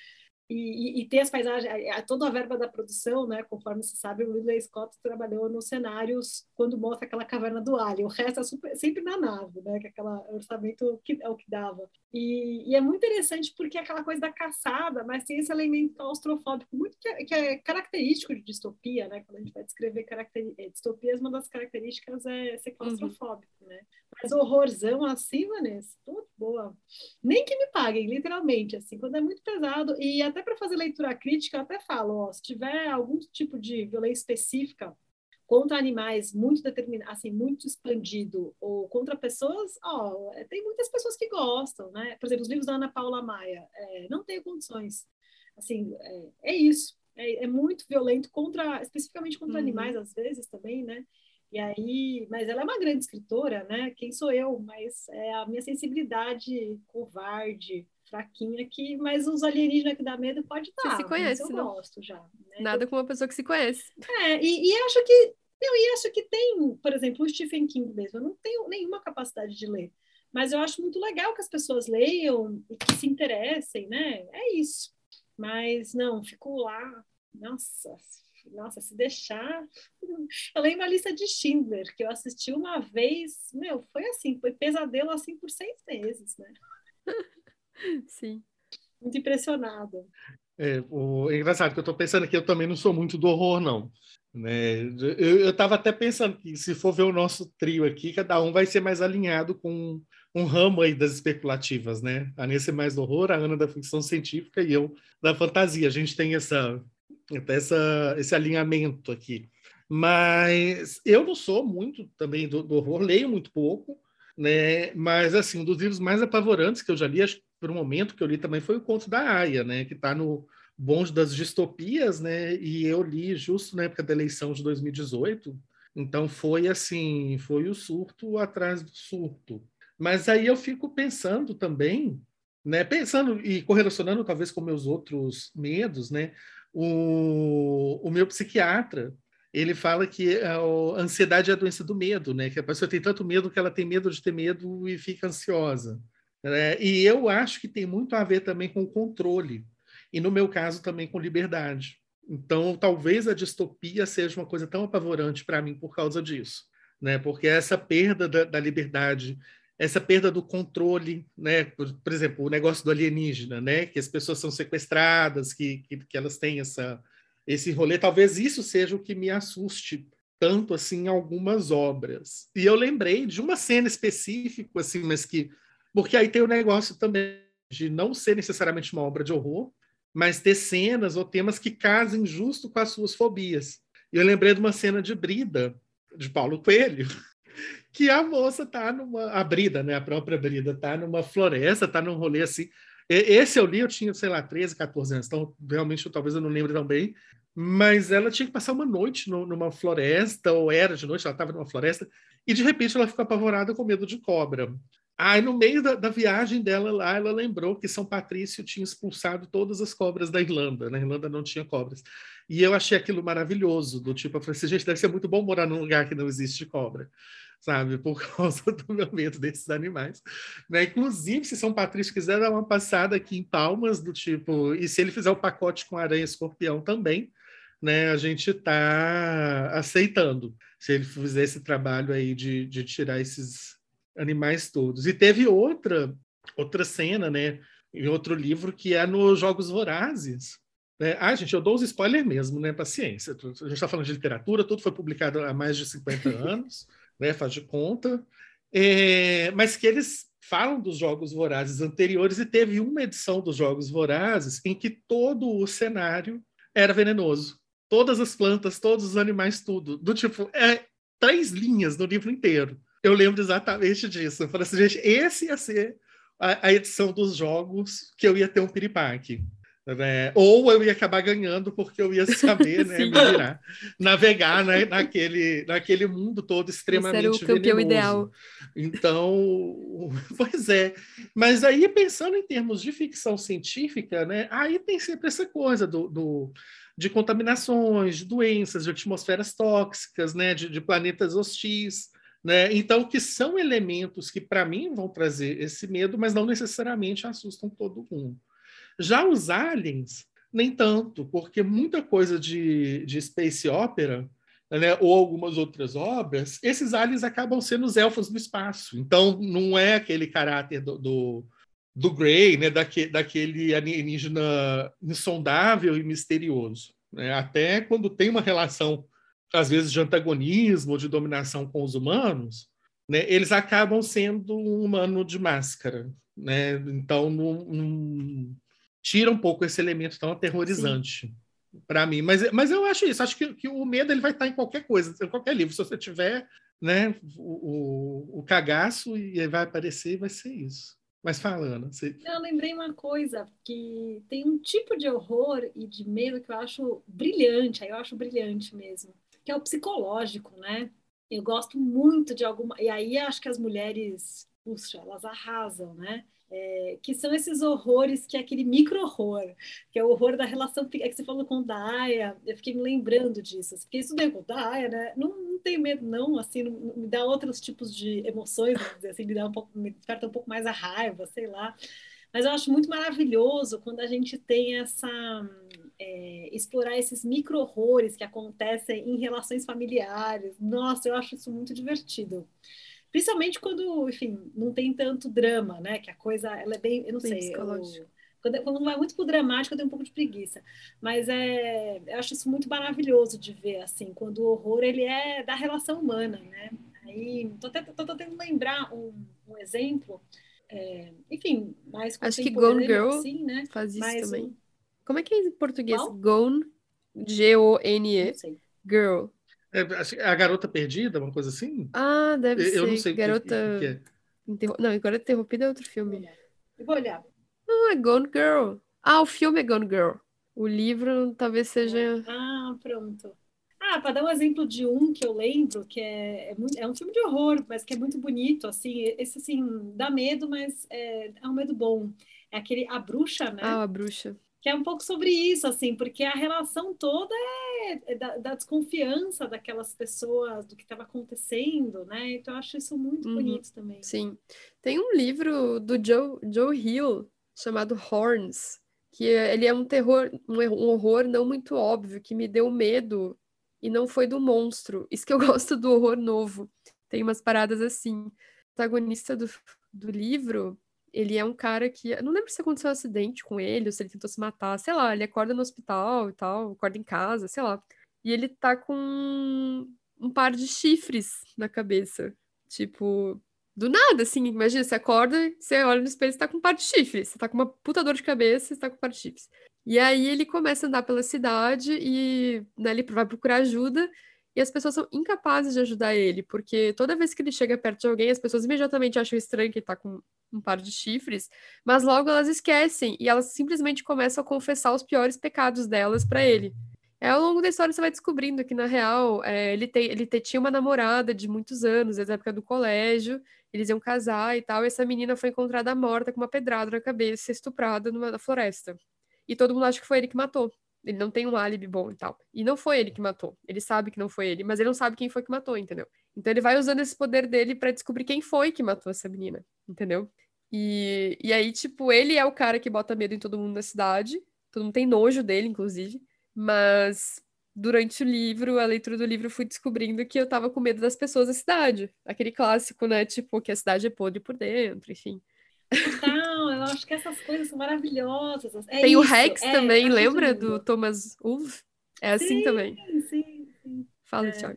e ter as paisagens, toda a verba da produção, né? Conforme se sabe, o Ridley Scott trabalhou nos cenários quando mostra aquela caverna do Alien. O resto é sempre na nave, né? Que aquele orçamento é o que dava. E é muito interessante porque é aquela coisa da caçada, mas tem esse elemento claustrofóbico muito que é característico de distopia, né? Quando a gente vai descrever distopias, uma das características é ser claustrofóbico, né? Mas horrorzão assim, Vanessa, muito boa. Nem que me paguem, literalmente, assim, quando é muito pesado. E até para fazer leitura crítica, eu até falo, ó, se tiver algum tipo de violência específica contra animais muito determinado, assim, muito expandido, ou contra pessoas, ó, tem muitas pessoas que gostam, né? Por exemplo, os livros da Ana Paula Maia, não tenho condições. Assim, é isso. É muito violento especificamente contra animais, às vezes, também, né? E aí, mas ela é uma grande escritora, né? Quem sou eu? Mas é a minha sensibilidade covarde, fraquinha, mas os alienígenas que dá medo pode Você dar. se conhece, eu não? gosto já. Né? Nada com uma pessoa que se conhece. E acho que tem, por exemplo, o Stephen King mesmo. Eu não tenho nenhuma capacidade de ler, mas eu acho muito legal que as pessoas leiam e que se interessem, né? É isso. Mas não, fico lá, nossa, se deixar. Eu lembro a lista de Schindler, que eu assisti uma vez, foi assim, foi pesadelo assim por 6 meses, né? Sim. Muito impressionada. É engraçado que eu estou pensando que eu também não sou muito do horror, não. Né? Eu estava até pensando que se for ver o nosso trio aqui, cada um vai ser mais alinhado com um ramo aí das especulativas, né? A Nesse mais do horror, a Ana da ficção científica e eu da fantasia. A gente tem esse alinhamento aqui. Mas eu não sou muito também do horror, leio muito pouco, né? Mas, assim, um dos livros mais apavorantes que eu já li, acho que por um momento que eu li também foi o Conto da Aia, né? Que está no bonde das distopias, né? E eu li justo na época da eleição de 2018. Então foi assim, foi o surto atrás do surto. Mas aí eu fico pensando também, né? Pensando e correlacionando talvez com meus outros medos, né? O meu psiquiatra, ele fala que a ansiedade é a doença do medo, né? Que a pessoa tem tanto medo que ela tem medo de ter medo e fica ansiosa. Né? E eu acho que tem muito a ver também com o controle. E no meu caso também com liberdade. Então, talvez a distopia seja uma coisa tão apavorante para mim por causa disso, né? Porque essa perda da liberdade, essa perda do controle, né? Por exemplo, o negócio do alienígena, né? Que as pessoas são sequestradas, que elas têm esse rolê. Talvez isso seja o que me assuste tanto assim em algumas obras. E eu lembrei de uma cena específica, assim, mas que porque aí tem o negócio também de não ser necessariamente uma obra de horror, mas ter cenas ou temas que casem justo com as suas fobias. E eu lembrei de uma cena de Brida, de Paulo Coelho, que a moça tá a Brida, né, a própria Brida, tá numa floresta, tá num rolê assim. Esse eu li, eu tinha, sei lá, 13, 14 anos, então realmente talvez eu não lembre tão bem, mas ela tinha que passar uma noite numa floresta, ou era de noite, ela estava numa floresta, e de repente ela ficou apavorada com medo de cobra. Aí, no meio da viagem dela lá, ela lembrou que São Patrício tinha expulsado todas as cobras da Irlanda. Na Irlanda não tinha cobras. E eu achei aquilo maravilhoso, do tipo, eu falei assim, gente, deve ser muito bom morar num lugar que não existe cobra, sabe? Por causa do meu medo desses animais. Né? Inclusive, se São Patrício quiser dar uma passada aqui em Palmas, do tipo, e se ele fizer o pacote com aranha e escorpião também, né, a gente está aceitando. Se ele fizer esse trabalho aí de tirar esses animais todos. E teve outra cena, né, em outro livro, que é nos Jogos Vorazes. Né? Gente, eu dou os spoilers mesmo, né, paciência. A gente está falando de literatura, tudo foi publicado há mais de 50 anos, né, faz de conta. Mas que eles falam dos Jogos Vorazes anteriores e teve uma edição dos Jogos Vorazes em que todo o cenário era venenoso. Todas as plantas, todos os animais, tudo. Do tipo, 3 linhas no livro inteiro. Eu lembro exatamente disso. Eu falei assim, gente, esse ia ser a edição dos jogos que eu ia ter um piripaque. Né? Ou eu ia acabar ganhando porque eu ia saber, né, me virar, navegar, né, naquele mundo todo extremamente esse era o campeão venenoso. ideal. Então, pois é. Mas aí, pensando em termos de ficção científica, né, aí tem sempre essa coisa de contaminações, de doenças, de atmosferas tóxicas, né, de planetas hostis. Né? Então, que são elementos que, para mim, vão trazer esse medo, mas não necessariamente assustam todo mundo. Já os aliens, nem tanto, porque muita coisa de space opera, né, ou algumas outras obras, esses aliens acabam sendo os elfos do espaço. Então, não é aquele caráter do Grey, né, daquele alienígena insondável e misterioso. Né? Até quando tem uma relação, às vezes, de antagonismo ou de dominação com os humanos, né, eles acabam sendo um humano de máscara. Né? Então, não tira um pouco esse elemento tão aterrorizante para mim. Mas eu acho isso. Acho que o medo ele vai estar em qualquer coisa, em qualquer livro. Se você tiver, né, o cagaço, e ele vai aparecer e vai ser isso. Mas falando... Eu lembrei uma coisa, que tem um tipo de horror e de medo que eu acho brilhante, aí eu acho brilhante mesmo, que é o psicológico, né? Eu gosto muito de alguma... E aí acho que as mulheres, puxa, elas arrasam, né? Que são esses horrores, que é aquele micro-horror, que é o horror da relação... É que você falou com o Daya, eu fiquei me lembrando disso, porque isso daí com o Daya, né? Não tenho medo, não, assim, não, me dá outros tipos de emoções, vamos dizer assim, me desperta um pouco mais a raiva, sei lá. Mas eu acho muito maravilhoso quando a gente tem explorar esses micro-horrores que acontecem em relações familiares. Nossa, eu acho isso muito divertido. Principalmente quando, enfim, não tem tanto drama, né? Que a coisa, ela é bem, eu não sei, quando vai muito pro dramático, eu tenho um pouco de preguiça. Mas eu acho isso muito maravilhoso de ver, assim, quando o horror, ele é da relação humana, né? Aí, tô tentando lembrar um exemplo, enfim, mais acho que Gone contemporâneo, Girl assim, né? faz isso Mas também. Como é que é em português? Qual? Gone, Gone, Não sei. Girl. A Garota Perdida, uma coisa assim? Ah, deve Eu não ser. sei o que Garota... é. Não, agora Interrompida é outro filme. Eu vou olhar. Ah, é Gone Girl. Ah, o filme é Gone Girl. O livro talvez seja... Ah, pronto. Para dar um exemplo de um que eu lembro, que é um filme de horror, mas que é muito bonito, assim, esse, assim, dá medo, mas é um medo bom. É aquele A Bruxa, né? Ah, A Bruxa. Que é um pouco sobre isso, assim, porque a relação toda é da desconfiança daquelas pessoas, do que estava acontecendo, né? Então eu acho isso muito bonito também. Sim. Tem um livro do Joe Hill chamado Horns, que ele é um terror, um horror não muito óbvio, que me deu medo e não foi do monstro. Isso que eu gosto do horror novo. Tem umas paradas assim. O protagonista do livro, ele é um cara que... Eu não lembro se aconteceu um acidente com ele, ou se ele tentou se matar. Sei lá, ele acorda no hospital e tal, acorda em casa, sei lá. E ele tá com um par de chifres na cabeça. Tipo, do nada, assim, imagina, você acorda, você olha no espelho, você tá com um par de chifres. Você tá com uma puta dor de cabeça, você tá com um par de chifres. E aí ele começa a andar pela cidade e, né, ele vai procurar ajuda e as pessoas são incapazes de ajudar ele, porque toda vez que ele chega perto de alguém, as pessoas imediatamente acham estranho que ele tá com um par de chifres, mas logo elas esquecem e elas simplesmente começam a confessar os piores pecados delas pra ele. Ao longo da história você vai descobrindo que, na real, tinha uma namorada de muitos anos, desde a época do colégio, eles iam casar e tal, e essa menina foi encontrada morta com uma pedrada na cabeça, estuprada na floresta. E todo mundo acha que foi ele que matou. Ele não tem um álibi bom e tal. E não foi ele que matou. Ele sabe que não foi ele, mas ele não sabe quem foi que matou, entendeu? Então ele vai usando esse poder dele pra descobrir quem foi que matou essa menina, entendeu? E aí, tipo, ele é o cara que bota medo em todo mundo na cidade. Todo mundo tem nojo dele, inclusive. Mas durante a leitura do livro, eu fui descobrindo que eu tava com medo das pessoas da cidade. Aquele clássico, né? Tipo, que a cidade é podre por dentro, enfim. Total, eu acho que essas coisas são maravilhosas. Tem o Rex também, acho lembra lindo. do Thomas Wolfe? É assim também. Sim. Fala, Thiago.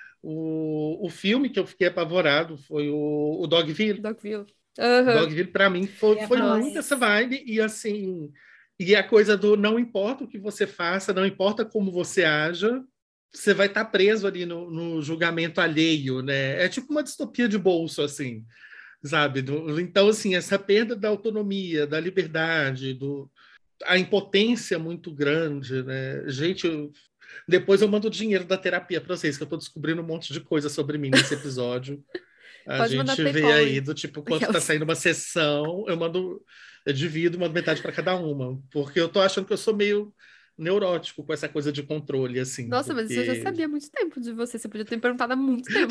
O filme que eu fiquei apavorado foi o Dogville. Dogville. Dogville, para mim, foi muito essa vibe. E assim, e a coisa do não importa o que você faça, não importa como você haja, você vai estar preso ali no julgamento alheio, né? É tipo uma distopia de bolso, assim, sabe? Então, assim, essa perda da autonomia, da liberdade, a impotência muito grande, né? Gente, depois eu mando o dinheiro da terapia para vocês, que eu estou descobrindo um monte de coisa sobre mim nesse episódio. A Pode mandar gente vê PayPal, aí do tipo, quando está saindo uma sessão, eu divido, mando metade para cada uma, porque eu tô achando que eu sou meio neurótico com essa coisa de controle, assim. Nossa, mas isso eu já sabia há muito tempo de você. Você podia ter me perguntado há muito tempo.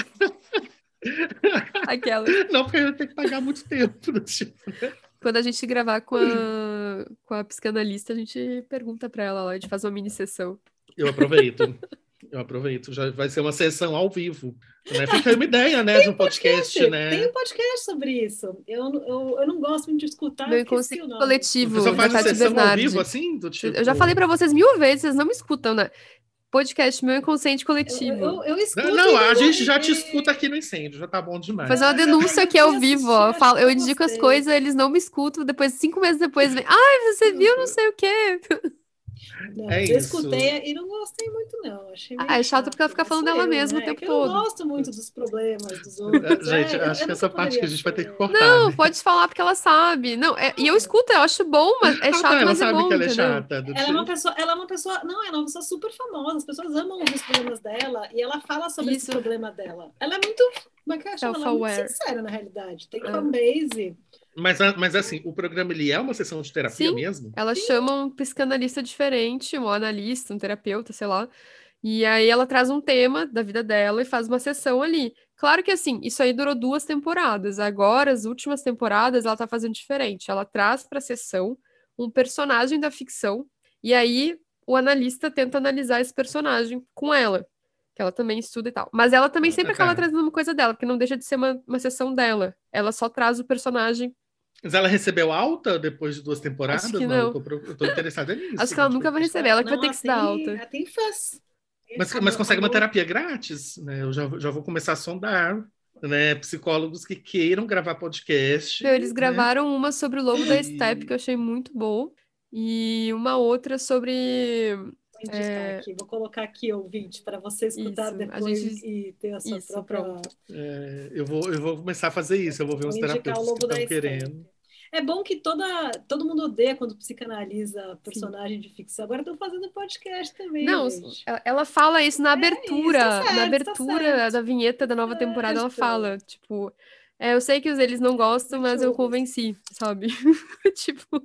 Aquela. Não, porque eu tenho que pagar muito tempo. Tipo, né? Quando a gente gravar com com a psicanalista, a gente pergunta pra ela lá, a gente faz uma mini sessão. Eu aproveito. Já vai ser uma sessão ao vivo. Né? Fica aí uma ideia, né, de um podcast, né? Tem um podcast sobre isso. Eu não gosto muito de escutar, Meu eu esqueci inconsciente o nome. coletivo, Você da faz a Tati sessão ao Bernardi. vivo, assim? Do tipo... Eu já falei pra vocês 1000 vezes, vocês não me escutam, né? Podcast Meu Inconsciente Coletivo. Eu escuto. Não, a gente já te escuta aqui no incêndio, já tá bom Vou demais. fazer uma Eu já- denúncia eu aqui ao fui vivo, ó. assistir, acho Eu que eu indico as gostei. coisas, eles não me escutam, depois 5 meses depois vem. Ai, você viu não sei o quê. Não, É mas eu isso. escutei e não gostei muito, não. Achei meio É chato porque ela fica mas falando sou dela eu, mesma né? o tempo É que eu não todo. gosto muito dos problemas dos outros. Gente, eu acho que nunca essa parte que a gente vai ter que poderia cortar, Não, né? pode falar porque ela sabe. Não, e eu escuto, eu acho bom, mas é chato, Ela mas é sabe bom, que ela é entendeu? chata. do Ela é tipo- uma pessoa, não, ela é uma pessoa super famosa, as pessoas amam ouvir os problemas dela e ela fala sobre esse Isso. problema dela. Ela é muito, como é que eu chamo? Ela é muito Self-aware. sincera, na realidade. Tem É. fanbase. Mas assim, o programa ele é uma sessão de terapia Sim. mesmo? Ela chama um psicanalista diferente, um analista, um terapeuta, sei lá. E aí ela traz um tema da vida dela e faz uma sessão ali. Claro que assim, isso aí durou 2 temporadas. Agora, as últimas temporadas, ela tá fazendo diferente. Ela traz pra sessão um personagem da ficção e aí o analista tenta analisar esse personagem com ela, que ela também estuda e tal. Mas ela também sempre acaba Tá. trazendo uma coisa dela, porque não deixa de ser uma sessão dela. Ela só traz o personagem. Mas ela recebeu alta depois de 2 temporadas? Acho que Não, não. eu tô interessada nisso. Acho que ela nunca vai receber, ela que vai Não, ter que se dar alta. ela tem fãs. Mas consegue uma Amor. terapia grátis, né? Eu já vou começar a sondar, né? Psicólogos que queiram gravar podcast. Meu, eles né? gravaram uma sobre o Lobo da E- Steppe, que eu achei muito boa. E uma outra sobre. Vou indicar aqui, vou colocar aqui, ouvinte, para você escutar Isso, a depois gente- e ter a sua Isso, própria. pronto. eu vou começar a fazer isso. Eu vou ver Vou uns indicar o terapeutas que Lobo da estão querendo. Steppe. É bom que todo mundo odeia quando psicanalisa personagem de ficção. Agora estão fazendo podcast também, Não, gente. ela fala isso na abertura. isso, tá certo, Na tá abertura certo. da vinheta da nova temporada, ela Certo. fala, tipo. Eu sei que eles não gostam, mas eu convenci, sabe? Tipo.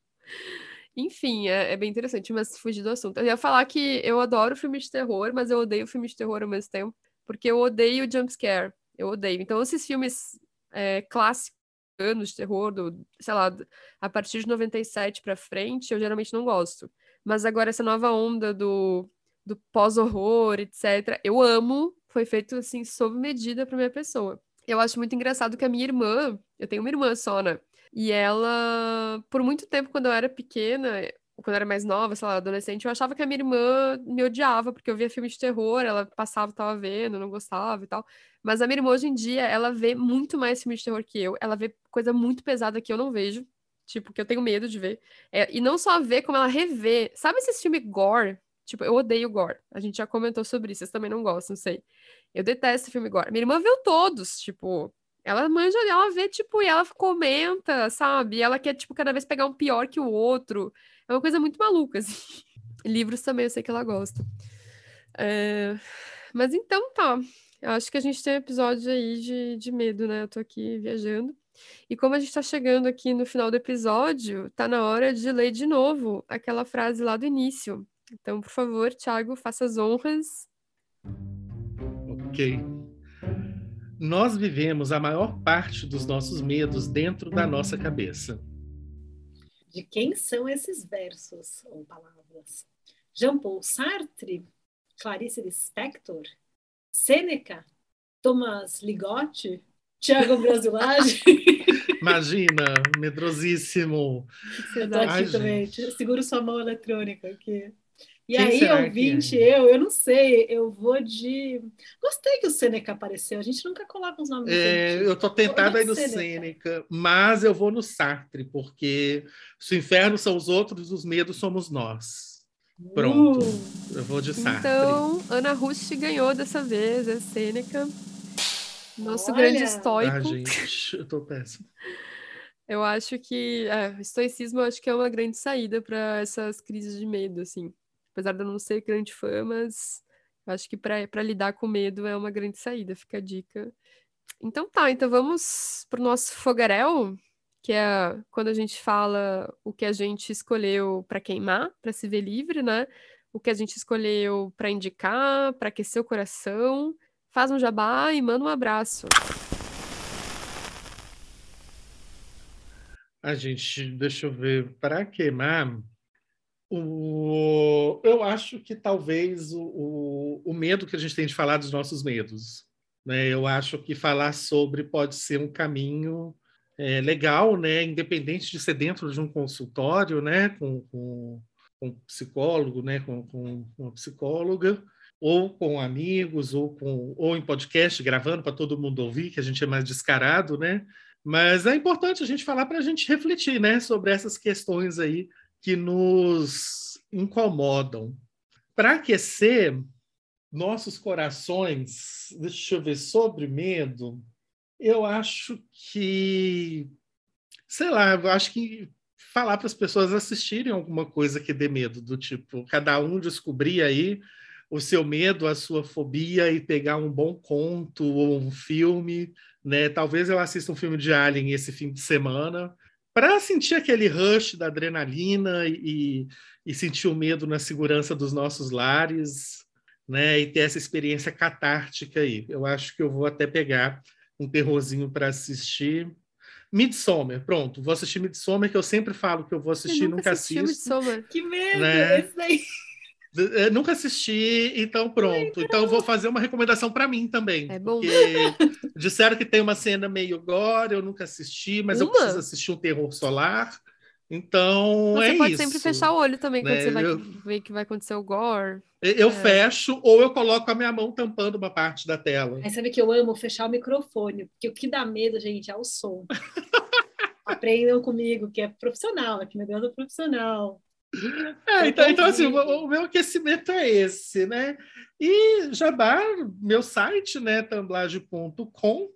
Enfim, é bem interessante, mas fugir do assunto. Eu ia falar que eu adoro filme de terror, mas eu odeio filme de terror ao mesmo tempo, porque eu odeio jumpscare. Eu odeio. Então, esses filmes clássicos anos de terror, sei lá, a partir de 97 pra frente, eu geralmente não gosto. Mas agora essa nova onda do pós-horror, etc., eu amo. Foi feito, assim, sob medida pra minha pessoa. Eu acho muito engraçado que a minha irmã, eu tenho uma irmã só, né? E ela, por muito tempo, quando eu era pequena, quando eu era mais nova, sei lá, adolescente, eu achava que a minha irmã me odiava, porque eu via filme de terror, ela passava, tava vendo, não gostava e tal. Mas a minha irmã, hoje em dia, ela vê muito mais filme de terror que eu. Ela vê coisa muito pesada que eu não vejo. Tipo, que eu tenho medo de ver. E não só vê, como ela revê. Sabe esse filme gore? Tipo, eu odeio gore. A gente já comentou sobre isso, vocês também não gostam, não sei. Eu detesto filme gore. Minha irmã viu todos, tipo... Ela manja, ela vê, tipo, e ela comenta, sabe? E ela quer, tipo, cada vez pegar um pior que o outro. É uma coisa muito maluca, assim. Livros também, eu sei que ela gosta. Mas então tá. Eu acho que a gente tem um episódio aí de medo, né? Eu tô aqui viajando. E como a gente tá chegando aqui no final do episódio, tá na hora de ler de novo aquela frase lá do início. Então, por favor, Thiago, faça as honras. Ok. Nós vivemos a maior parte dos nossos medos dentro da nossa cabeça. De quem são esses versos ou palavras? Jean-Paul Sartre? Clarice Lispector? Sêneca? Thomas Ligotti? Tiago Brasilage? Imagina, medrosíssimo. Eu tô aqui Ai, também. gente. Seguro sua mão eletrônica aqui. E Quem aí, será que ouvinte, é? eu não sei, eu vou de... Gostei que o Sêneca apareceu, a gente nunca coloca os nomes antigos. Eu tô tentado aí no Sêneca. Sêneca, mas eu vou no Sartre, porque se o inferno são os outros, os medos somos nós. Pronto, eu vou de Sartre. Então, Ana Rush ganhou dessa vez, é Sêneca. Nosso Olha! grande estoico. Gente, eu tô péssimo. Eu acho que estoicismo eu acho que é uma grande saída para essas crises de medo, assim. Apesar de eu não ser grande fã, mas eu acho que para lidar com medo é uma grande saída, fica a dica. Então tá, então vamos pro nosso fogaréu, que é quando a gente fala o que a gente escolheu para queimar, para se ver livre, né? O que a gente escolheu para indicar, para aquecer o coração. Faz um jabá e manda um abraço. Deixa eu ver, para queimar, eu acho que talvez o medo que a gente tem de falar dos nossos medos, né? Eu acho que falar sobre pode ser um caminho legal, né? Independente de ser dentro de um consultório, né? Com um psicólogo, né? Com uma psicóloga, ou com amigos, ou em podcast, gravando para todo mundo ouvir, que a gente é mais descarado, né? Mas é importante a gente falar para a gente refletir, né? Sobre essas questões aí que nos incomodam. Para aquecer nossos corações, deixa eu ver, sobre medo, eu acho que, sei lá, eu acho que falar para as pessoas assistirem alguma coisa que dê medo, do tipo, cada um descobrir aí o seu medo, a sua fobia e pegar um bom conto ou um filme, né? Talvez eu assista um filme de Alien esse fim de semana, para sentir aquele rush da adrenalina e sentir o medo na segurança dos nossos lares, né? E ter essa experiência catártica aí. Eu acho que eu vou até pegar um terrorzinho para assistir. Midsommar, pronto. Vou assistir Midsommar, que eu sempre falo que eu vou assistir, nunca assistiu assisto. Midsommar? Que medo! Né? Esse daí. Nunca assisti, então pronto. Então eu vou fazer uma recomendação para mim também. É bom. Porque disseram que tem uma cena meio gore, eu nunca assisti, mas eu preciso assistir um terror solar. Então Você é pode isso. sempre fechar o olho também, quando né? você vai ver que vai acontecer o gore. Eu fecho ou eu coloco a minha mão tampando uma parte da tela. Aí sabe que eu amo fechar o microfone, porque o que dá medo, gente, é o som. Aprendam comigo, que é profissional, aqui meu Deus é profissional. Então assim, o meu aquecimento é esse, né? E Jabá, meu site, né, tamblage.com,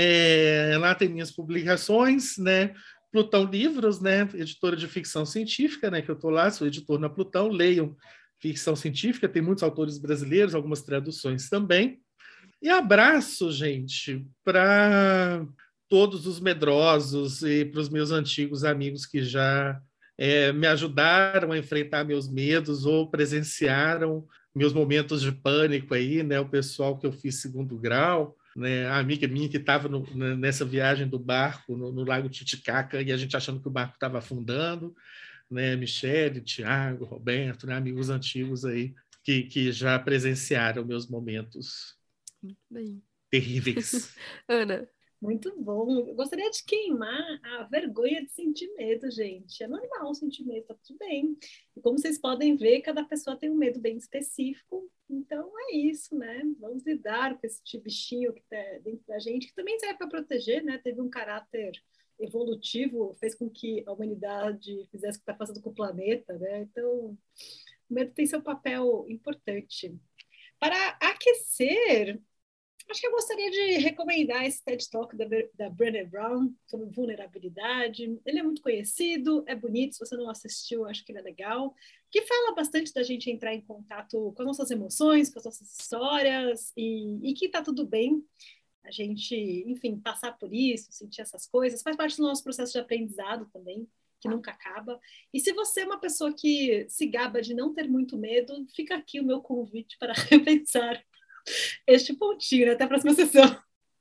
lá tem minhas publicações, né? Plutão Livros, né, editora de ficção científica, né, que eu estou lá, sou editor na Plutão, leiam ficção científica, tem muitos autores brasileiros, algumas traduções também. E abraço, gente, para todos os medrosos e para os meus antigos amigos que já me ajudaram a enfrentar meus medos ou presenciaram meus momentos de pânico aí, né? O pessoal que eu fiz segundo grau, né? A amiga minha que estava nessa viagem do barco no Lago Titicaca e a gente achando que o barco estava afundando, né? Michele, Tiago, Roberto, né? Amigos antigos aí que já presenciaram meus momentos Bem. terríveis. Ana. Muito bom. Eu gostaria de queimar a vergonha de sentir medo, gente. É normal sentir medo, tá tudo bem. E como vocês podem ver, cada pessoa tem um medo bem específico. Então é isso, né? Vamos lidar com esse bichinho que tá dentro da gente, que também serve para proteger, né? Teve um caráter evolutivo, fez com que a humanidade fizesse o que está fazendo com o planeta, né? Então, o medo tem seu papel importante. Para aquecer, acho que eu gostaria de recomendar esse TED Talk da Brené Brown sobre vulnerabilidade. Ele é muito conhecido, é bonito, se você não assistiu, acho que ele é legal, que fala bastante da gente entrar em contato com as nossas emoções, com as nossas histórias, e que tá tudo bem a gente, enfim, passar por isso, sentir essas coisas, faz parte do nosso processo de aprendizado também, que nunca acaba. E se você é uma pessoa que se gaba de não ter muito medo, fica aqui o meu convite para repensar este pontinho, né? Até a próxima sessão.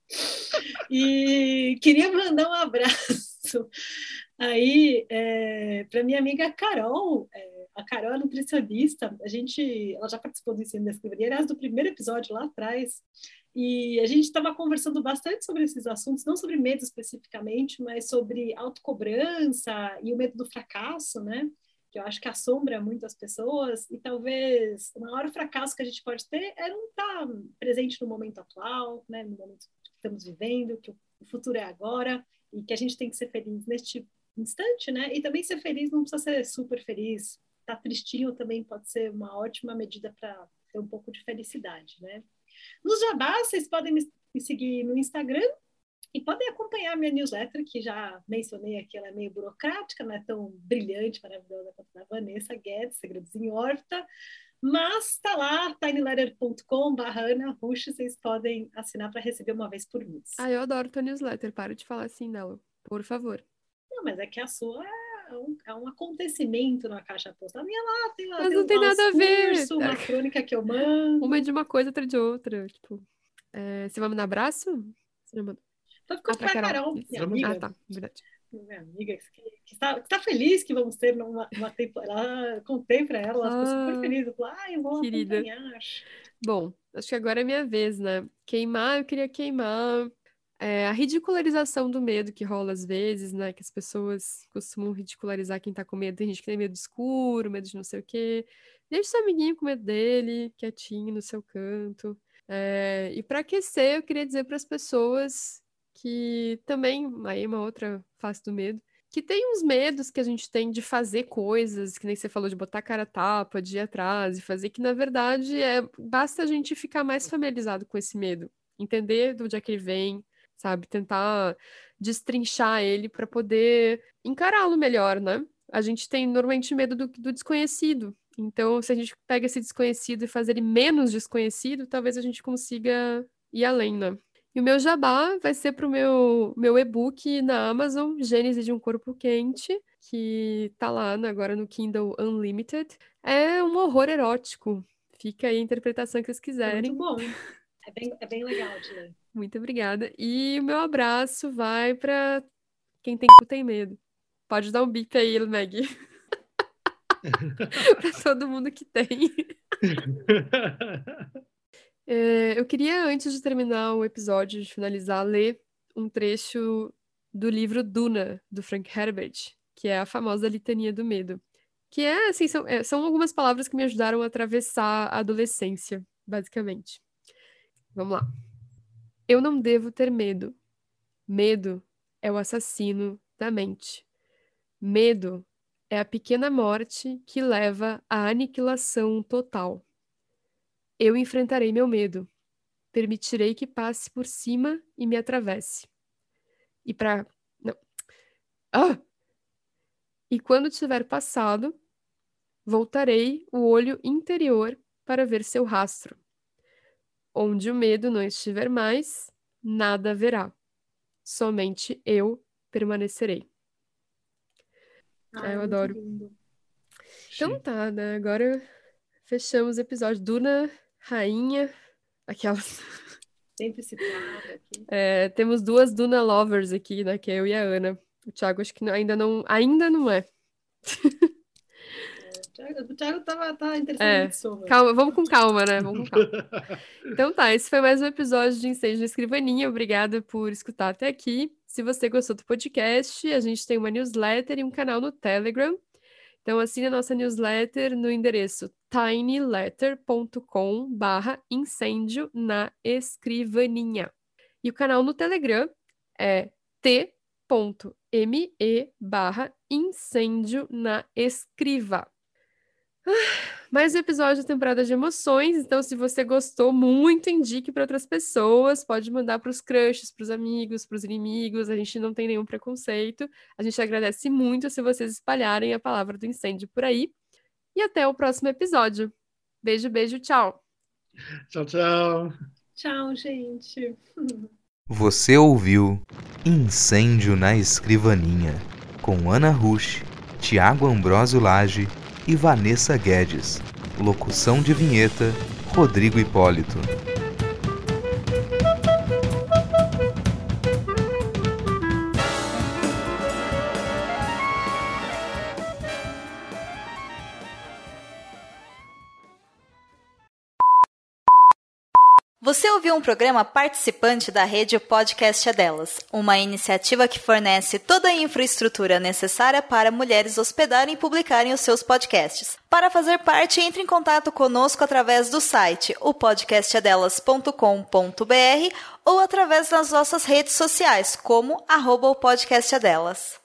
E queria mandar um abraço aí para minha amiga Carol. A Carol é nutricionista. Ela já participou do Ensino da Escrivaria, aliás, do primeiro episódio lá atrás. E a gente estava conversando bastante sobre esses assuntos, não sobre medo especificamente, mas sobre autocobrança e o medo do fracasso, né? Que eu acho que assombra muito as pessoas, e talvez o maior fracasso que a gente pode ter é não estar presente no momento atual, né, no momento que estamos vivendo, que o futuro é agora, e que a gente tem que ser feliz neste instante, né, e também ser feliz não precisa ser super feliz, estar tristinho também pode ser uma ótima medida para ter um pouco de felicidade, né. Nos jabás, vocês podem me seguir no Instagram, e podem acompanhar a minha newsletter, que já mencionei aqui, ela é meio burocrática, não é tão brilhante, maravilhosa quanto a da Vanessa Guedes, Segredos em Horta, mas está lá, tinyletter.com/Ana Rusch, vocês podem assinar para receber uma vez por mês. Eu adoro tua newsletter, para de falar assim dela, por favor. Não, mas é que a sua é um acontecimento na caixa postal. A minha lá tem mas não tem nada a ver. Uma crônica que eu mando. Uma é de uma coisa, outra de outra. Tipo, você vai mandar abraço? Você já mandou? Pode ficar pra Carol, minha amiga. Tá, verdade. Minha amiga, que está feliz que vamos ter uma temporada. Contei para ela, ela ficou super feliz. Eu falei, eu vou querida. acompanhar. Bom, acho que agora é minha vez, né? Eu queria queimar a ridicularização do medo que rola às vezes, né? Que as pessoas costumam ridicularizar quem tá com medo. Tem gente que tem medo escuro, medo de não sei o quê. Deixa seu amiguinho com medo dele, quietinho no seu canto. E para aquecer, eu queria dizer para as pessoas que também, aí uma outra face do medo, que tem uns medos que a gente tem de fazer coisas, que nem você falou, de botar a cara a tapa, de ir atrás e fazer, que na verdade basta a gente ficar mais familiarizado com esse medo, entender de onde é que ele vem, sabe? Tentar destrinchar ele para poder encará-lo melhor, né? A gente tem normalmente medo do desconhecido. Então, se a gente pega esse desconhecido e faz ele menos desconhecido, talvez a gente consiga ir além, né? E o meu jabá vai ser pro meu e-book na Amazon, Gênese de um Corpo Quente, que tá lá agora no Kindle Unlimited. É um horror erótico. Fica aí a interpretação que vocês É quiserem. muito bom. É bem legal de ler. Muito obrigada. E o meu abraço vai pra quem tem medo. Pode dar um bip aí, Meg. Pra todo mundo que tem. Eu queria, antes de terminar o episódio, de finalizar, ler um trecho do livro Duna, do Frank Herbert, que é a famosa Litania do Medo. Que assim, são algumas palavras que me ajudaram a atravessar a adolescência, basicamente. Vamos lá. Eu não devo ter medo. Medo é o assassino da mente. Medo é a pequena morte que leva à aniquilação total. Eu enfrentarei meu medo. Permitirei que passe por cima e me atravesse. Não. E quando tiver passado, voltarei o olho interior para ver seu rastro. Onde o medo não estiver mais, nada haverá. Somente eu permanecerei. Eu Muito adoro. lindo. Então tá, né? Agora fechamos o episódio. Duna, rainha, aquelas. Sempre citado aqui. Temos duas Duna lovers aqui, né? Que é eu e a Ana. O Thiago acho que ainda não é. O Thiago tá interessado em Mitsoba. Calma, vamos com calma, né? Vamos com calma. Então tá, esse foi mais um episódio de Incêndio na Escrivaninha. Obrigada por escutar até aqui. Se você gostou do podcast, a gente tem uma newsletter e um canal no Telegram. Então assine a nossa newsletter no endereço tinyletter.com/incêndio na escrivaninha. E o canal no Telegram é t.me/incêndio na escriva. Mais um episódio da temporada de emoções, então se você gostou muito, indique para outras pessoas, pode mandar para os crushes, para os amigos, para os inimigos, a gente não tem nenhum preconceito. A gente agradece muito se vocês espalharem a palavra do incêndio por aí. E até o próximo episódio. Beijo, beijo, tchau. Tchau, tchau. Tchau, gente. Você ouviu Incêndio na Escrivaninha, com Ana Rusch, Tiago Ambrosio Lage e Vanessa Guedes. Locução de vinheta, Rodrigo Hipólito. Você ouviu um programa participante da rede Podcast é Delas, uma iniciativa que fornece toda a infraestrutura necessária para mulheres hospedarem e publicarem os seus podcasts. Para fazer parte, entre em contato conosco através do site opodcastadelas.com.br ou através das nossas redes sociais, como @opodcastadelas.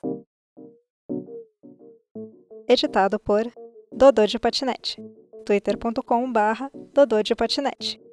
Editado por Dodô de Patinete. twitter.com/Dodô de Patinete.